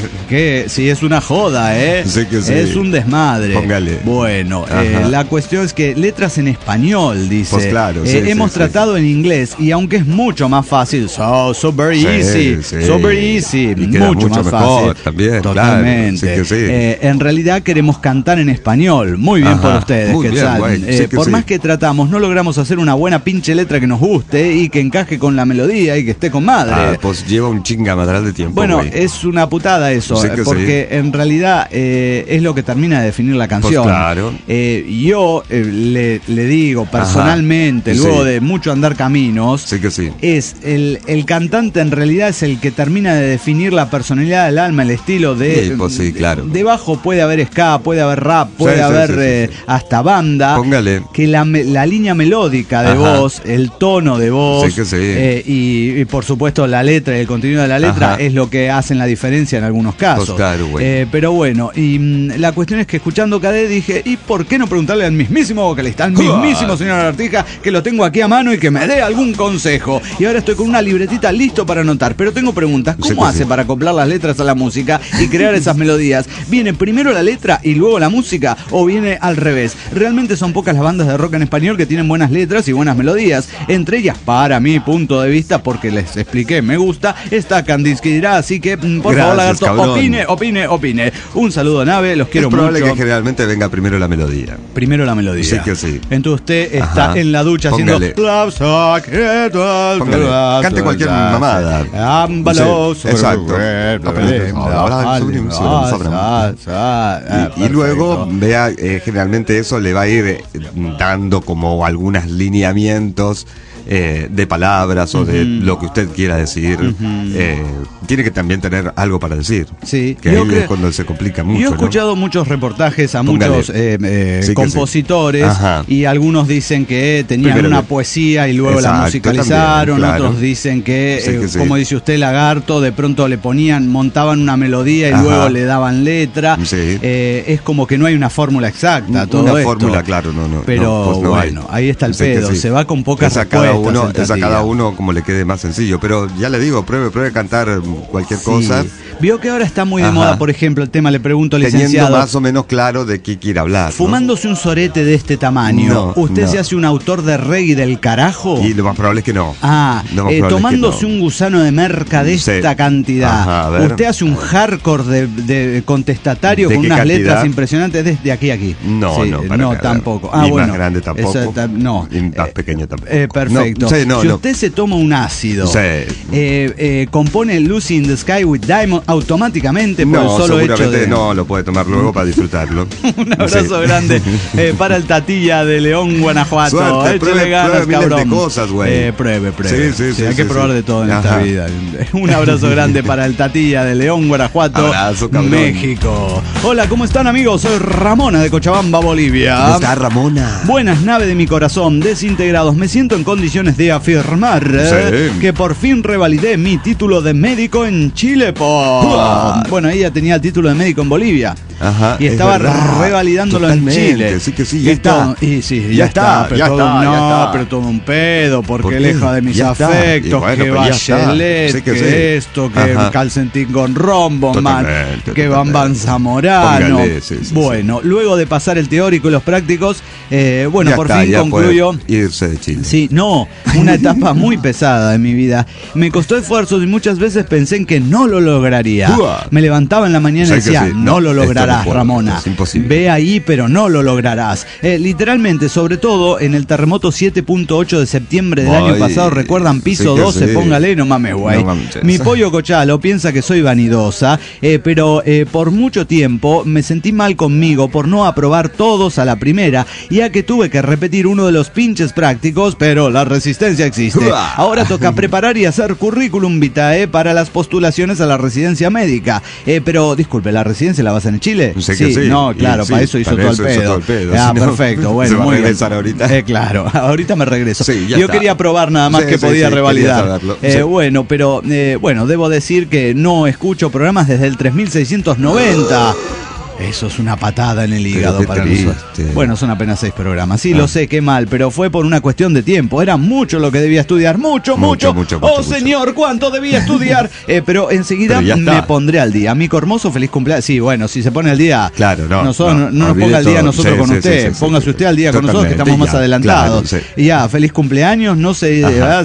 Que sí, es una joda, ¿eh? Sí que sí. Es un desmadre. Póngale. Bueno, eh, Ajá. la cuestión es que letras en español, dice. Pues claro, sí, Eh, sí, hemos sí. tratado en inglés y aunque es mucho más fácil, so, so very Sí, easy, sí. so very easy, Y queda mucho, mucho más mejor fácil. también, claro, Totalmente. sí que sí. Eh, en realidad queremos cantar en español. Muy bien Ajá, por ustedes, muy bien, Quetzal. güey, Eh, sí que por sí. más que tratamos, no logramos hacer una buena pinche letra que nos guste y que encaje con la melodía y que esté con madre. Ah, pues lleva un chingamadral de tiempo, Bueno, güey. es una putada eso, Sí eh, que porque en realidad eh, es lo que termina de definir la canción. Pues claro. Eh, yo eh, le, le digo personalmente, Ajá, luego sí. de mucho andar caminos, Sí que sí. es el, el cantante en realidad es el que termina de definir la personalidad del alma, el estilo de... Sí, pues sí, claro. Debajo puede haber ska, puede haber rap, puede Sí, sí, haber sí, sí, eh, sí. hasta banda. Póngale. Que la, me- la línea melódica de Ajá. voz, el tono de voz Sí que sí. eh, y, y por supuesto la letra y el contenido de la letra Ajá. es lo que hacen la diferencia en algunos casos. Pues claro, güey. Eh, pero bueno, y mm, la cuestión es que escuchando K D dije, ¿y por qué no preguntarle al mismísimo vocalista, al mismísimo señor Artija, que lo tengo aquí a mano y que me dé algún consejo? Y ahora estoy con una libretita listo para anotar, pero tengo preguntas. Sí ¿Cómo que hace sí. para acoplar las letras a la música y crear esas melodías? ¿Viene primero la letra y luego la música o viene al revés? Realmente son pocas las bandas de rock en español que tienen buenas letras y buenas melodías. Entre ellas, para mi punto de vista, porque les expliqué, me gusta, está Kandinsky Dirá, así que mm, por favor, Gracias, Lagarto, cabrón. opine, opine, opine. Un saludo, nave, los quiero es probable mucho. que generalmente venga primero la melodía. Primero la melodía. Sí que sí. Entonces usted está Ajá. en la ducha Póngale. haciendo... Póngale. Cante cualquier mamada. Ámbalo, Sí, exacto. Y, y luego vea, eh, generalmente eso le va a ir eh, dando como algunos lineamientos eh, de palabras o uh-huh. de lo que usted quiera decir. Uh-huh. eh, tiene que también tener algo para decir. Sí. Que ahí es cuando se complica mucho. Yo he escuchado, ¿no?, muchos reportajes a Póngale. muchos eh, eh, sí compositores sí. y algunos dicen que tenían Primero una que... poesía y luego Exacto, la musicalizaron, también, claro. Otros dicen que, sí, que eh, sí. como dice usted, lagarto, de pronto le ponían, montaban una melodía y Ajá. luego le daban letra. Sí. Eh, es como que no hay una fórmula exacta. Todo una esto. fórmula, claro, no, no. Pero no, pues no bueno, hay. ahí está el sí, pedo. Sí. Se va con pocas es a respuestas. Cada uno, es a cada uno como le quede más sencillo. Pero ya le digo, pruebe, pruebe cantar cualquier sí. cosa. Vio que ahora está muy de Ajá. moda, por ejemplo, el tema, le pregunto al Teniendo licenciado. más o menos claro de qué quiere hablar. Fumándose ¿no? un sorete de este tamaño, no, ¿usted no. se hace un autor de reggae del carajo? Y lo más probable es que no. Ah, eh, tomándose no. un gusano de merca de sí. esta cantidad. Ajá, ¿usted hace un hardcore de, de contestatario ¿De con unas cantidad? letras impresionantes desde aquí a aquí? No, sí, no, no, nada. tampoco. Ah, y bueno, más grande tampoco. Esa, no. Y más pequeño tampoco. Eh, perfecto. No, sí, no, si no. usted se toma un ácido, sí. eh, eh, compone Lucy in the Sky with Diamond automáticamente por no, el solo seguramente hecho de... no, lo puede tomar luego para disfrutarlo. Un abrazo sí. grande eh, para el Tatilla de León, Guanajuato. Suerte, Échale pruebe, ganas, pruebe cabrón. de cosas, güey. Eh, pruebe, pruebe. Sí, sí, sí, sí, hay sí, que sí, probar sí. de todo en Ajá. esta vida. Un abrazo grande para el Tatilla de León, Guanajuato, abrazo, México. Hola, ¿cómo están, amigos? Soy Ramona de Cochabamba, Bolivia. ¿Cómo está, Ramona? Buenas, nave de mi corazón, desintegrados. Me siento en condiciones de afirmar eh, sí. que por fin revalidé mi título de médico en Chile. Po. Bueno, ella tenía el título de médico en Bolivia. Ajá, y estaba revalidándolo Totalmente. en Chile. Sí que sí, ya y está. Todo, y sí, ya, ya está, está, pero ya todo, está, no, ya está. pero todo un pedo, porque ¿Por lejos de mis ya afectos, bueno, que Bachelet, sí que, que sí. esto, que Ajá. Calcentín con rombo, man, que Bambán Zamorano. Póngale, sí, sí, bueno, sí. luego de pasar el teórico y los prácticos, eh, bueno, ya por está, fin concluyo. Irse de Chile. Sí, no, una etapa muy pesada de mi vida. Me costó esfuerzos y muchas veces pensé en que no lo lograría. Uah. Me levantaba en la mañana y decía, sí. no, no lo lograrás, no Ramona. Es imposible. Ve ahí, pero no lo lograrás. Eh, literalmente, sobre todo en el terremoto siete punto ocho de septiembre del Ay, año pasado, recuerdan piso sí doce, sí. póngale, no mames, güey. No Mi pollo Cochalo piensa que soy vanidosa, eh, pero eh, por mucho tiempo me sentí mal conmigo por no aprobar todos a la primera, ya que tuve que repetir uno de los pinches prácticos, pero la resistencia existe. Ahora toca preparar y hacer currículum vitae para las postulaciones a la residencia médica. Eh, pero, disculpe, ¿la residencia la vas en Chile? Sí, sí, sí. No, claro, sí, para eso hizo, para todo, eso el hizo todo el pedo. Ah, si no, perfecto, bueno, se va muy a regresar bien. ahorita. Eh, claro, ahorita me regreso. Sí, Yo está. quería probar nada más sí, que sí, podía sí, revalidar. Eh, sí. Bueno, pero eh, bueno, debo decir que no escucho programas desde el tres mil seiscientos noventa. Eso es una patada en el hígado para triste. nosotros. Bueno, son apenas seis programas. Sí, ah. lo sé, qué mal, pero fue por una cuestión de tiempo. Era mucho lo que debía estudiar. Mucho, mucho. mucho, mucho oh, mucho, señor, mucho. cuánto debía estudiar. eh, pero enseguida pero me pondré al día. Amigo hermoso, feliz cumpleaños. Sí, bueno, si se pone al día. Claro, no. Nosotros, no, no nos ponga al día nosotros sí, con sí, usted. Sí, sí, Póngase sí, usted al día con nosotros, que estamos más ya, adelantados. Claro, sí. Y ya, feliz cumpleaños. No sé.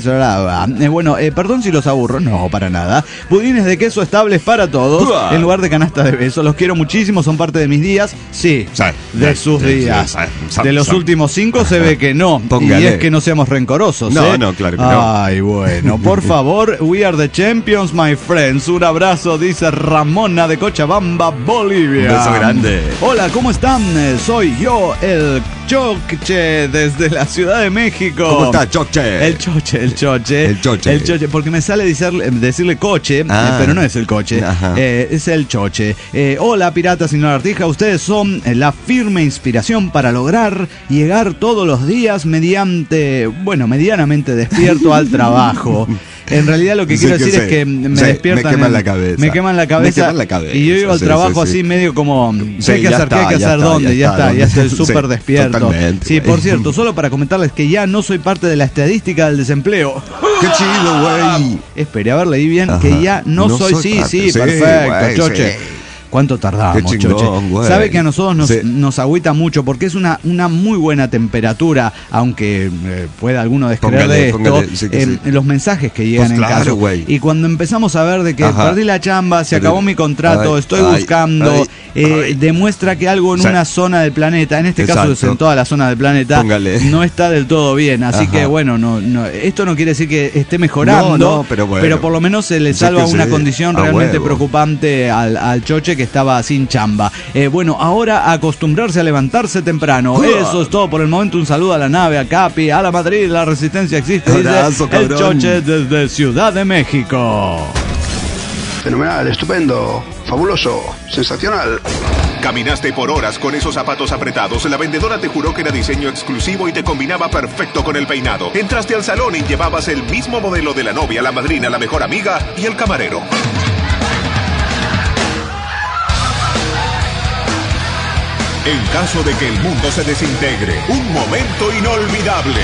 Eh, bueno, eh, perdón si los aburro. No, para nada. Budines de queso estables para todos. Uah. En lugar de canasta de besos. Los quiero muchísimo, son parte de mis días. Sí, sí, de sus sí, días. Sí, sí, sí, de los sí. últimos cinco se ve que no. Póngale. Y es que no seamos rencorosos. No, ¿eh? no, claro que no. Ay, bueno, por favor, we are the champions, my friends. Un abrazo, dice Ramona de Cochabamba, Bolivia. Un beso grande. Hola, ¿cómo están? Soy yo, el Choche, desde la Ciudad de México. ¿Cómo está, Choche? El Choche, el Choche. El Choche. El Choche, porque me sale decirle, decirle coche, ah. eh, pero no es el coche, eh, es el Choche. Eh, hola, piratas y no artija, ustedes son la firme inspiración para lograr llegar todos los días mediante, bueno, medianamente despierto al trabajo. En realidad lo que sí, quiero que decir sé. es que me sí, despiertan. Me queman en, la cabeza. Me queman la cabeza. Me queman la cabeza. Y yo llego al sí, trabajo sí, sí. así medio como. ¿Qué sí, hay que hacer? Está, ¿Qué hay que hacer? Está, ¿Dónde? Ya está, ya estoy súper sí, despierto. Sí, por cierto, solo para comentarles que ya no soy parte de la estadística del desempleo. ¡Qué chido, güey! Espere, a ver, leí bien. Ajá. Que ya no, no soy. soy sí, sí, sí, perfecto, wey, Choche. Sí. ¿Cuánto tardamos, chingón, Choche? Güey. Sabe que a nosotros nos, sí. nos agüita mucho porque es una, una muy buena temperatura, aunque eh, pueda alguno descreer póngale, de esto, póngale, sí eh, sí. los mensajes que llegan pues en claro, caso. Wey. Y cuando empezamos a ver de que Ajá. perdí la chamba, se acabó mi contrato, ay, estoy ay, buscando, ay, eh, ay. demuestra que algo en sí. una zona del planeta, en este Exacto. caso es en toda la zona del planeta, póngale. no está del todo bien. Así Ajá. que bueno, no, no, esto no quiere decir que esté mejorando, no, no, pero, bueno. pero por lo menos se le salva sí una sí. condición realmente huevo. preocupante al, al Choche que estaba sin chamba. Eh, bueno, ahora acostumbrarse a levantarse temprano. Eso es todo por el momento. Un saludo a la nave, a Capi, a la Madrid, la resistencia existe. Abrazo, dice el cabrón. Choche desde Ciudad de México. Fenomenal, estupendo, fabuloso, sensacional. Caminaste por horas con esos zapatos apretados. La vendedora te juró que era diseño exclusivo y te combinaba perfecto con el peinado. Entraste al salón y llevabas el mismo modelo de la novia, la madrina, la mejor amiga y el camarero. En caso de que el mundo se desintegre, un momento inolvidable.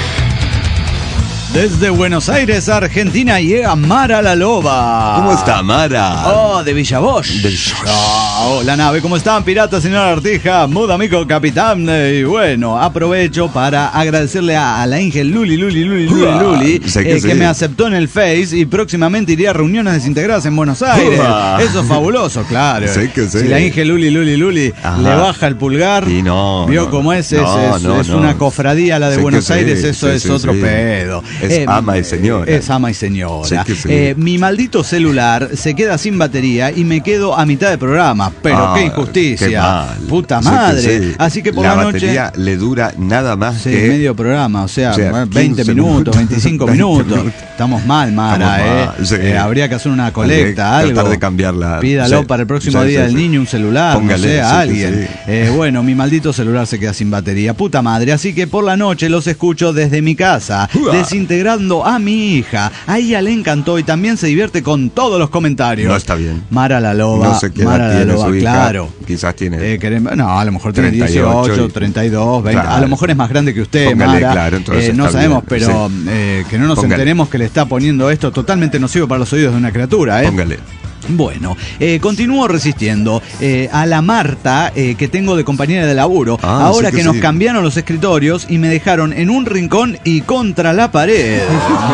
Desde Buenos Aires, Argentina, llega Mara la Loba. ¿Cómo está, Mara? Oh, de Villa Bosch. Del- Oh, la nave, ¿cómo están, piratas, señora Artija? Muda, amigo, capitán. Eh, Y bueno, aprovecho para agradecerle a, a la Ángel Luli, Luli, Luli, Luli, Uah, Luli, sé que eh, que sí. me aceptó en el Face y próximamente iría a reuniones desintegradas en Buenos Aires. Uah. Eso es fabuloso, claro. Sé que sí. Si la Ángel Luli, Luli, Luli Ajá. le baja el pulgar, Y no, vio no, cómo es, es, no, es, no, es no. una cofradía la de Sé que Buenos sí, Aires, eso sí, es sí, otro sí. pedo. Es ama y señora. Es ama y señora. Sé que sí. Eh, mi maldito celular se queda sin batería y me quedo a mitad de programa. Pero Ah, qué injusticia. qué mal. Puta Sé que madre. sí. Así que por la, la noche. batería le dura nada más Sí, que medio programa, o sea, o sea, veinte quince minutos, minutos, veinticinco veinte minutos. minutos. Estamos mal, Mara, Estamos eh. mal, sí. Eh, Habría que hacer una colecta, Hay que algo. tratar de cambiarla. Pídalo Sí, para el próximo sí, día sí, del sí. niño un celular, Póngale, no sé, a sí, alguien. sí. Eh, bueno, mi maldito celular se queda sin batería, puta madre. Así que por la noche los escucho desde mi casa, Uah. desintegrando a mi hija. A ella le encantó y también se divierte con todos los comentarios. No está bien. Mara la Loba, No sé qué Mara edad la tiene Loba, su hija. claro. Quizás tiene. Eh, queremos- no, a lo mejor tiene treinta y ocho dieciocho, y- treinta y dos, veinte. Claro. A lo mejor es más grande que usted, Póngale, Mara. claro, entonces Eh, no está sabemos, bien, pero sí. eh, que no nos Póngale. enteremos que le está poniendo esto totalmente nocivo para los oídos de una criatura, ¿eh? Póngale. Bueno, eh, continúo resistiendo eh, a la Marta eh, que tengo de compañera de laburo. Ah, ahora sí que, que nos sí. cambiaron los escritorios y me dejaron en un rincón y contra la pared.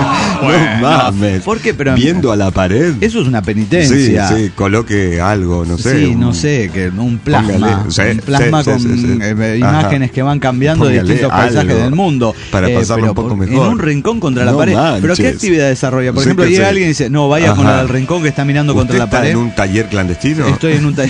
No mames. ¿Por qué? Pero Viendo a la pared. eso es una Sí, penitencia. sí, coloque algo, no sé. Sí, un- no sé, que un plasma, Póngale, sí, un plasma sí, con sí, sí. eh, Ajá. imágenes que van cambiando de Póngale distintos paisajes algo del mundo. para pasarlo pero un poco por- mejor. En un rincón contra la No pared. manches. Pero ¿qué actividad desarrolla? Por Sí ejemplo, que llega sí. alguien y dice, no, vaya con Ajá. la del rincón que está mirando ¿Usted contra la está pared. en un taller clandestino? Estoy en un taller.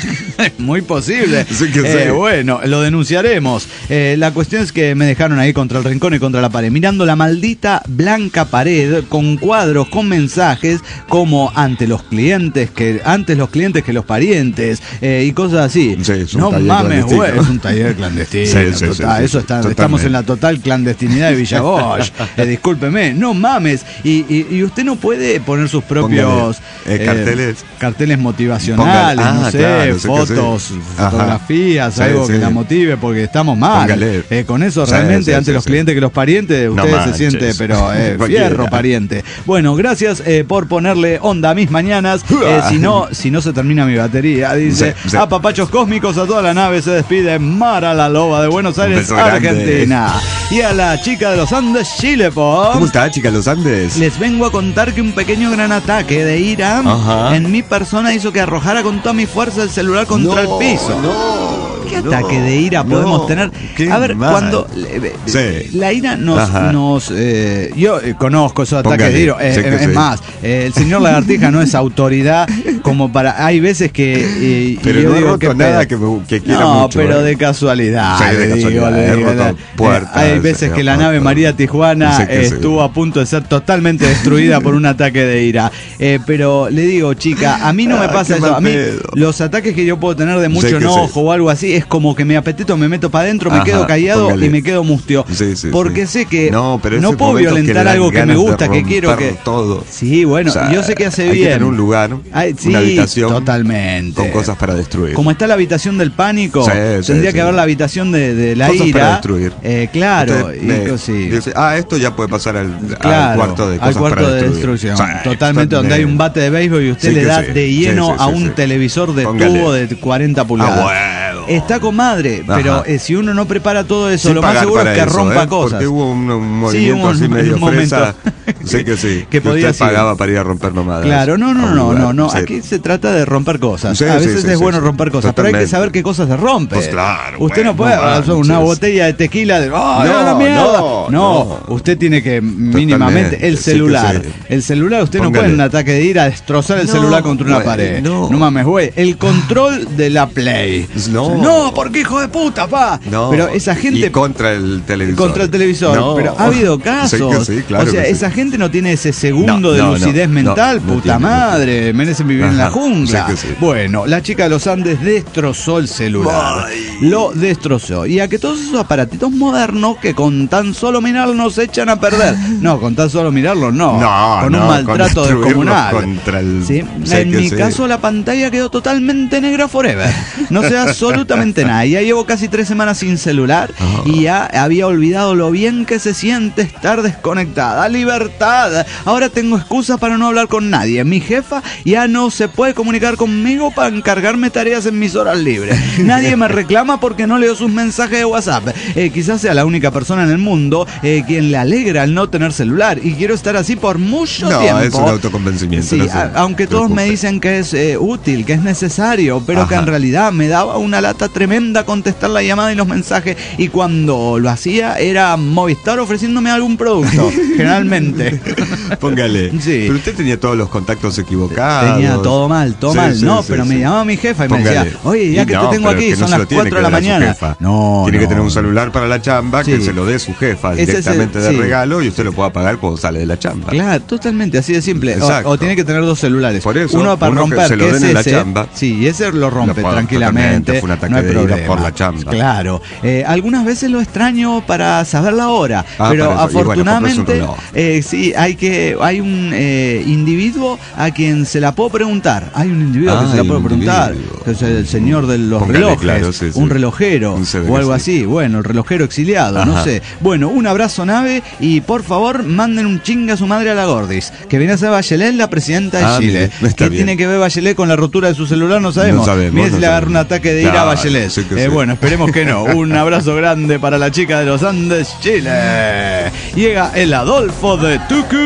Muy posible. Sí que Eh, sí. bueno, lo denunciaremos. Eh, la cuestión es que me dejaron ahí contra el rincón y contra la pared, mirando la maldita blanca pared con cuadros, con mensajes como ante los clientes que antes los clientes que los parientes eh, y cosas así. Sí, es un no taller mames, clandestino. güey, es un taller clandestino. Sí, sí, sí, total, sí, eso sí, está, totalmente. estamos en la total clandestinidad de Villa Bosch. Eh, discúlpeme, no mames. Y, y, y usted no puede poner sus propios Póngale, eh, carteles. carteles motivacionales, Póngale, no ah, sé, claro, sé que fotos, sí. Ajá. fotografías, Sí, algo sí. que la motive, porque estamos mal. Póngale. Eh, con eso Sí, realmente sí, ante sí, los sí. clientes que los parientes, No usted se manches. siente, pero eh, Cualquiera. fierro pariente. Bueno, gracias eh, por ponerle onda a mis mañanas. Eh, si no, si no se termina mi batería, dice. Sí, sí. A papachos cósmicos, a toda la nave se despide Mara la Loba de Buenos Aires, beso grande. Argentina. Y a la chica de los Andes, Chile, po. ¿Cómo está, chica, los Andes? Les vengo a contar que un pequeño gran ataque de ira Ajá. en mi persona hizo que arrojara con toda mi fuerza el celular contra No, el piso. No, ¿Qué no, ataque de ira no, podemos tener? qué A ver, mal. cuando eh, Sí. la ira nos... Ajá. nos eh, yo eh, conozco esos ataques Póngale, de ira. Eh, sé que eh, es sí. más, eh, el señor Lagartija no es autoridad como para... Hay veces que... eh, y Pero yo no digo, roto ¿qué nada pedo? que, me, que quiera No, mucho. pero eh. de casualidad. Sí, de le digo, casualidad, le he digo, roto eh, puertas, hay veces que la he nave roto- María Tijuana Sí que eh, sí. estuvo a punto de ser totalmente destruida por un ataque de ira. Eh, pero le digo, chica, a mí no me Ah, pasa qué eso. mal A mí pedo. los ataques que yo puedo tener de mucho Sí que enojo sí. o algo así es como que me apeteto, me meto para adentro, me Ajá, quedo callado póngale. y me quedo mustio. Sí, sí, porque sí. sé que No, pero no ese puedo momento que violentar le dan algo que me ganas de gusta, que quiero que... romper todo. Sí, bueno, O sea, yo sé que hace hay bien. que tener un lugar, Ay, sí, una habitación totalmente. con cosas para destruir. Como está la habitación del pánico, Sí, sí, tendría sí. que haber la habitación de, de la Cosas ira. para destruir. Eh, claro, Usted y me co- sí. dice, ah, esto ya puede pasar al, al Claro, cuarto de al cosas cuarto para de destruir. destrucción. Sí, Totalmente, usted donde me- hay un bate de béisbol y usted Sí le que da sí. de Sí, lleno sí, a sí, un sí. televisor de Póngale. tubo de cuarenta pulgadas. Ah, huevo. está con madre, Ajá. pero eh, si uno no prepara todo eso, Sin lo más pagar seguro para es que eso, rompa ¿eh? cosas. Porque hubo un, un Sí, movimiento un- así medio un momento. fresa. Sé que sí. Que podía usted ser. pagaba para ir a romper nomadas. Claro, no, a no, un no, lugar. no, no. Sí. Aquí se trata de romper cosas. Sí, a sí, veces sí, es sí, bueno sí. romper cosas, pero hay que Totalmente. saber qué cosas se rompe. Pues claro, Usted bueno, no puede no hacer manches. una botella de tequila de ¡oh, No, la mierda! no, No, no. usted tiene que mínimamente Totalmente, el sí que celular. sí. El celular, usted no Póngale. puede en un ataque de ira destrozar el No, celular contra una güey, pared. no. No mames, güey. El control de la Play. No. No, porque hijo de puta, pa. No. Pero esa gente Y contra el televisor. contra el televisor, No. pero ha habido casos. Sí, que sí, claro o sea, que sí. esa gente no tiene ese segundo No, de no, lucidez no, mental, no, no puta tiene, no madre, merecen vivir en la Ajá, jungla. sí que sí. Bueno, la chica de los Andes destrozó el celular. Lo destrozó. Y a que todos esos aparatitos modernos que con tan solo mirarlo nos echan a perder. No, con tan solo mirarlo no. No, con un no, maltrato con descomunal. contra el- ¿Sí? sé En que mi sí. caso la pantalla quedó totalmente negra forever. No sé absolutamente nada. Ya llevo casi tres semanas sin celular y ya había olvidado lo bien que se siente estar desconectada. Libertad. Ahora tengo excusas para no hablar con nadie. Mi jefa ya no se puede comunicar conmigo para encargarme tareas en mis horas libres. Nadie me reclama porque no leo sus mensajes de WhatsApp. Eh, quizás sea la única persona en el mundo eh, quien le alegra el no tener celular y quiero estar así por mucho No, tiempo. es un autoconvencimiento. Sí, no se a- aunque todos preocupe. me dicen que es eh, útil, que es necesario, pero que Ajá. en realidad me daba una lata tremenda contestar la llamada y los mensajes y cuando lo hacía era Movistar ofreciéndome algún producto, generalmente. Póngale. Sí. Pero usted tenía todos los contactos equivocados. Tenía todo mal, todo Sí, mal. sí, no, sí, pero sí. me llamaba mi jefa y me Póngale. decía, oye, ya Y que no, te tengo pero aquí, que no son se las lo tiene cuatro que de la dar a su mañana. jefa. No, Tiene no. que tener un celular para la chamba, Sí. que se lo dé su jefa Ese es el- directamente de sí. regalo y usted lo pueda pagar cuando sale de la chamba. Claro, totalmente, así de simple. O, Exacto. o tiene que tener dos celulares. Por eso, uno para uno que romper, se lo que den es en la ese. chamba. Sí, y ese lo rompe Lo puedo- tranquilamente. totalmente, fue un ataque no hay de ira problema. por la chamba. Claro. Eh, algunas veces lo extraño para saber la hora, Ah, pero para eso. Y bueno, afortunadamente comprarse un reloj. eh, sí, hay que hay un eh, individuo a quien se la puedo preguntar. Hay un individuo Ah, que se la hay puedo un preguntar, individuo. que es el señor de los Póngale, relojes, claro, sí, sí. un relojero Un C D o algo que sí. así. Bueno, el relojero exiliado, no Ajá. sé. Bueno, un abrazo nave y por favor manden un chinga a su madre a la Gordis, que viene a ser Bachelet, la presidenta de Ah, Chile. mire, está ¿Qué bien. tiene que ver Bachelet con la rotura de su celular? No sabemos. No sabemos, Mire si no le agarra un sabemos. ataque de ira a Claro, Bachelet. sí que Eh, sí. bueno, esperemos que no. Un abrazo grande para la chica de los Andes, Chile. Llega el Adolfo de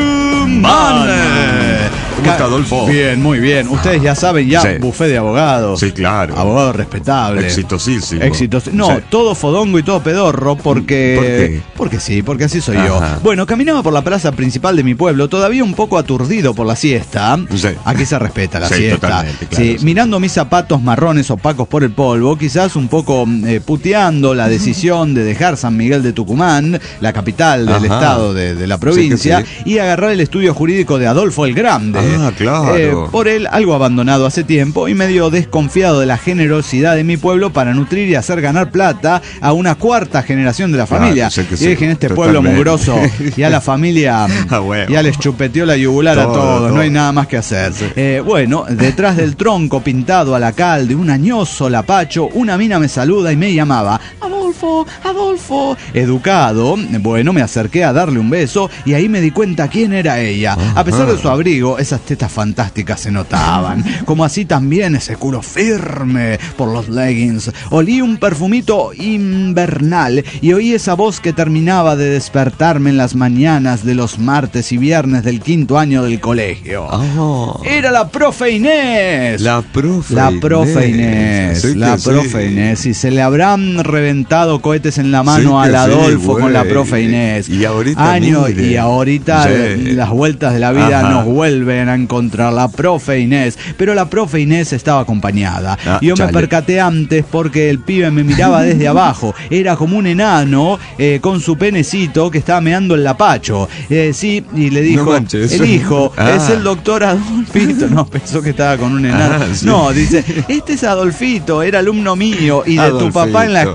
Tucumán. ¿Cómo está, Adolfo? Bien, muy bien. Ustedes ya saben, ya Sí. bufé de abogados. Sí, claro. Abogado respetable. Exitosísimo. Éxitos. No, Sí. todo fodongo y todo pedorro porque... ¿Por qué? Porque sí, porque así soy Ajá. yo. Bueno, caminaba por la plaza principal de mi pueblo, todavía un poco aturdido por la siesta. Sí. Aquí se respeta la Sí, siesta. totalmente, claro, Sí, sí. mirando mis zapatos marrones opacos por el polvo, quizás un poco eh, puteando la decisión de dejar San Miguel de Tucumán, la capital del Ajá. estado de, de la provincia, Sí que y agarrar el estudio jurídico de Adolfo el Grande. Ah, claro. Eh, por él, algo abandonado hace tiempo y medio desconfiado de la generosidad de mi pueblo para nutrir y hacer ganar plata a una cuarta generación de la Claro, familia. sé que y sí, dejen este pueblo totalmente. mugroso y a la familia Ah, bueno. ya les chupeteó la yugular a Todo, todos, no todo. hay nada más que hacer. Eh, bueno, detrás del tronco pintado al alcalde, un añoso lapacho, una mina me saluda y me llamaba Adolfo, Adolfo. Educado, bueno, me acerqué a darle un beso y ahí me di cuenta quién era ella. A pesar de su abrigo, esas tetas fantásticas se notaban, como así también ese culo firme por los leggings. Olí un perfumito invernal y oí esa voz que terminaba de despertarme en las mañanas de los martes y viernes del quinto año del colegio. Ah, Era la profe Inés. la profe La profe Inés, Sí la que profe sí. Inés, y se le habrán reventado cohetes en la mano Sí que al sí, Adolfo con la güey. profe Inés. Y ahorita Año mire. y ahorita Sí. las vueltas de la vida Ajá. nos vuelven a encontrar la profe Inés, pero la profe Inés estaba acompañada. Ah, Yo me chale. percaté antes porque el pibe me miraba desde abajo, era como un enano eh, con su penecito que estaba meando el lapacho. Eh, sí, y le dijo, No manches. el hijo, Ah. es el doctor Adolfito. No, pensó que estaba con un enano. Ah, sí. No, dice, este es Adolfito, era alumno mío y de tu Adolfito. papá en la escuela.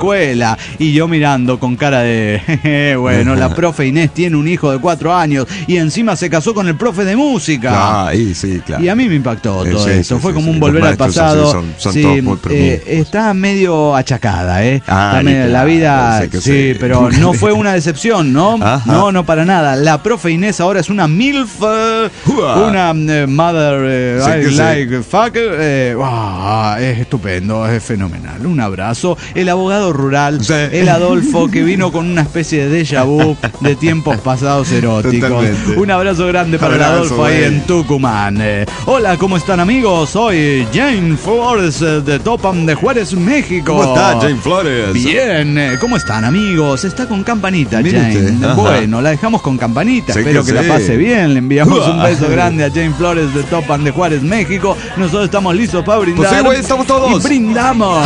escuela. Y yo mirando con cara de, jeje, bueno, la profe Inés tiene un hijo de cuatro años y encima se casó con el profe de música. Ah, y, sí, claro. Y a mí me impactó todo sí, esto. sí, Fue sí, como sí. un volver Los al maestros pasado. así son, son Sí, todos muy premiados. eh, está medio achacada, ¿eh? Ah, Está medio- claro, la vida, sí que sí, sí. pero no fue una decepción, ¿no? Ajá. No, no para nada. La profe Inés ahora es una MILF, eh, Uah. una eh, mother, eh, Sí I que sí. like fuck. eh, ah, es estupendo, es fenomenal. Un abrazo. El abogado rural, Sí. el Adolfo, que vino con una especie de déjà vu de tiempos pasados eróticos. Totalmente. Un abrazo grande para el Abrazo, Adolfo ahí güey. en Tucumán. Eh, hola, ¿cómo están, amigos? Soy Jane Flores eh, de Topam de Juárez, México. ¿Cómo está, Jane Flores? Bien, eh, ¿cómo están, amigos? Está con campanita, Mire Jane. usted, ajá. Bueno, la dejamos con campanita. Sí Espero que que, sí. la pase bien. Le enviamos un Uah. beso grande a Jane Flores de Topam de Juárez, México. Nosotros estamos listos para brindar. Pues sí, güey, estamos todos. Y brindamos.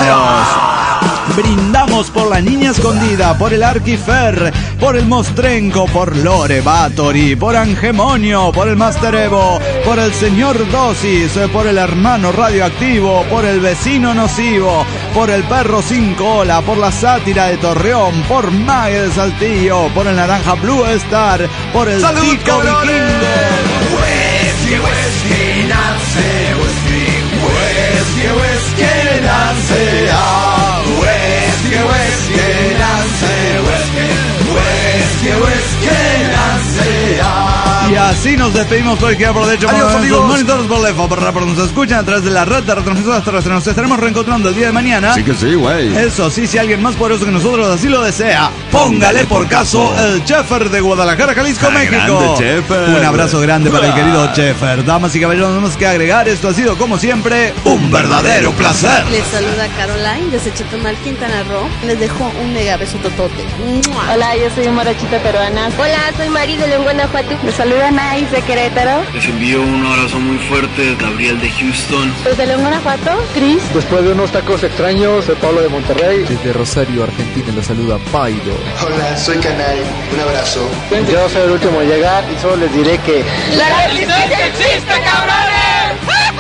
Brindamos por la niña escondida, por el Arquifer, por el Mostrenco, por Lore Batory, por Angemonio, por el Master Evo, por el señor Dosis, por el hermano radioactivo, por el vecino nocivo, por el perro sin cola, por la sátira de Torreón, por Mague de Saltillo, por el naranja Blue Star, por el ¡Salud, Tico cabrones! Vikingo. Whisky, whisky, Nancy, whisky, whisky, whisky, Nancy, ah, whisky, whisky, Nancy, whisky, whisky, whisky, Nancy, ah. Y así nos despedimos por el que por derecho. Adiós, por amigos. monitores por lejos, por rápido nos escuchan a través de la red de retransmisoras terrestres. Nos estaremos reencontrando el día de mañana. Sí que sí, güey. Eso sí, si alguien más poderoso que nosotros así lo desea, póngale por caso el Chefer de Guadalajara, Jalisco, Ah, México. grande Chefer. Un abrazo grande para el Uah. querido Chefer. Damas y caballeros, no tenemos que agregar. Esto ha sido, como siempre, un verdadero placer. Les saluda Caroline desde Chetumal, Quintana Roo. Les dejo un mega beso totote. ¡Mua! Hola, yo soy morochita peruana. Hola, soy Mari de León, Guanajuato. Les saluda Nice de Querétaro. Les envío un abrazo muy fuerte, Gabriel de Houston. Desde León, Guanajuato, Chris. Después de unos tacos extraños, soy Pablo de Monterrey. Desde Rosario, Argentina, los saluda Paido. Hola, soy Canal. Un abrazo. Yo soy el último en llegar y solo les diré que... ¡La resistencia existe, cabrones!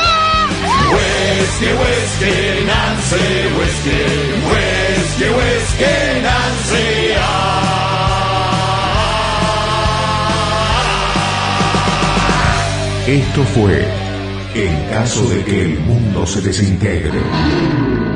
Whiskey, whiskey, Nancy, whiskey, whiskey, whiskey, Nancy. Ah. Esto fue En caso de que el mundo se desintegre.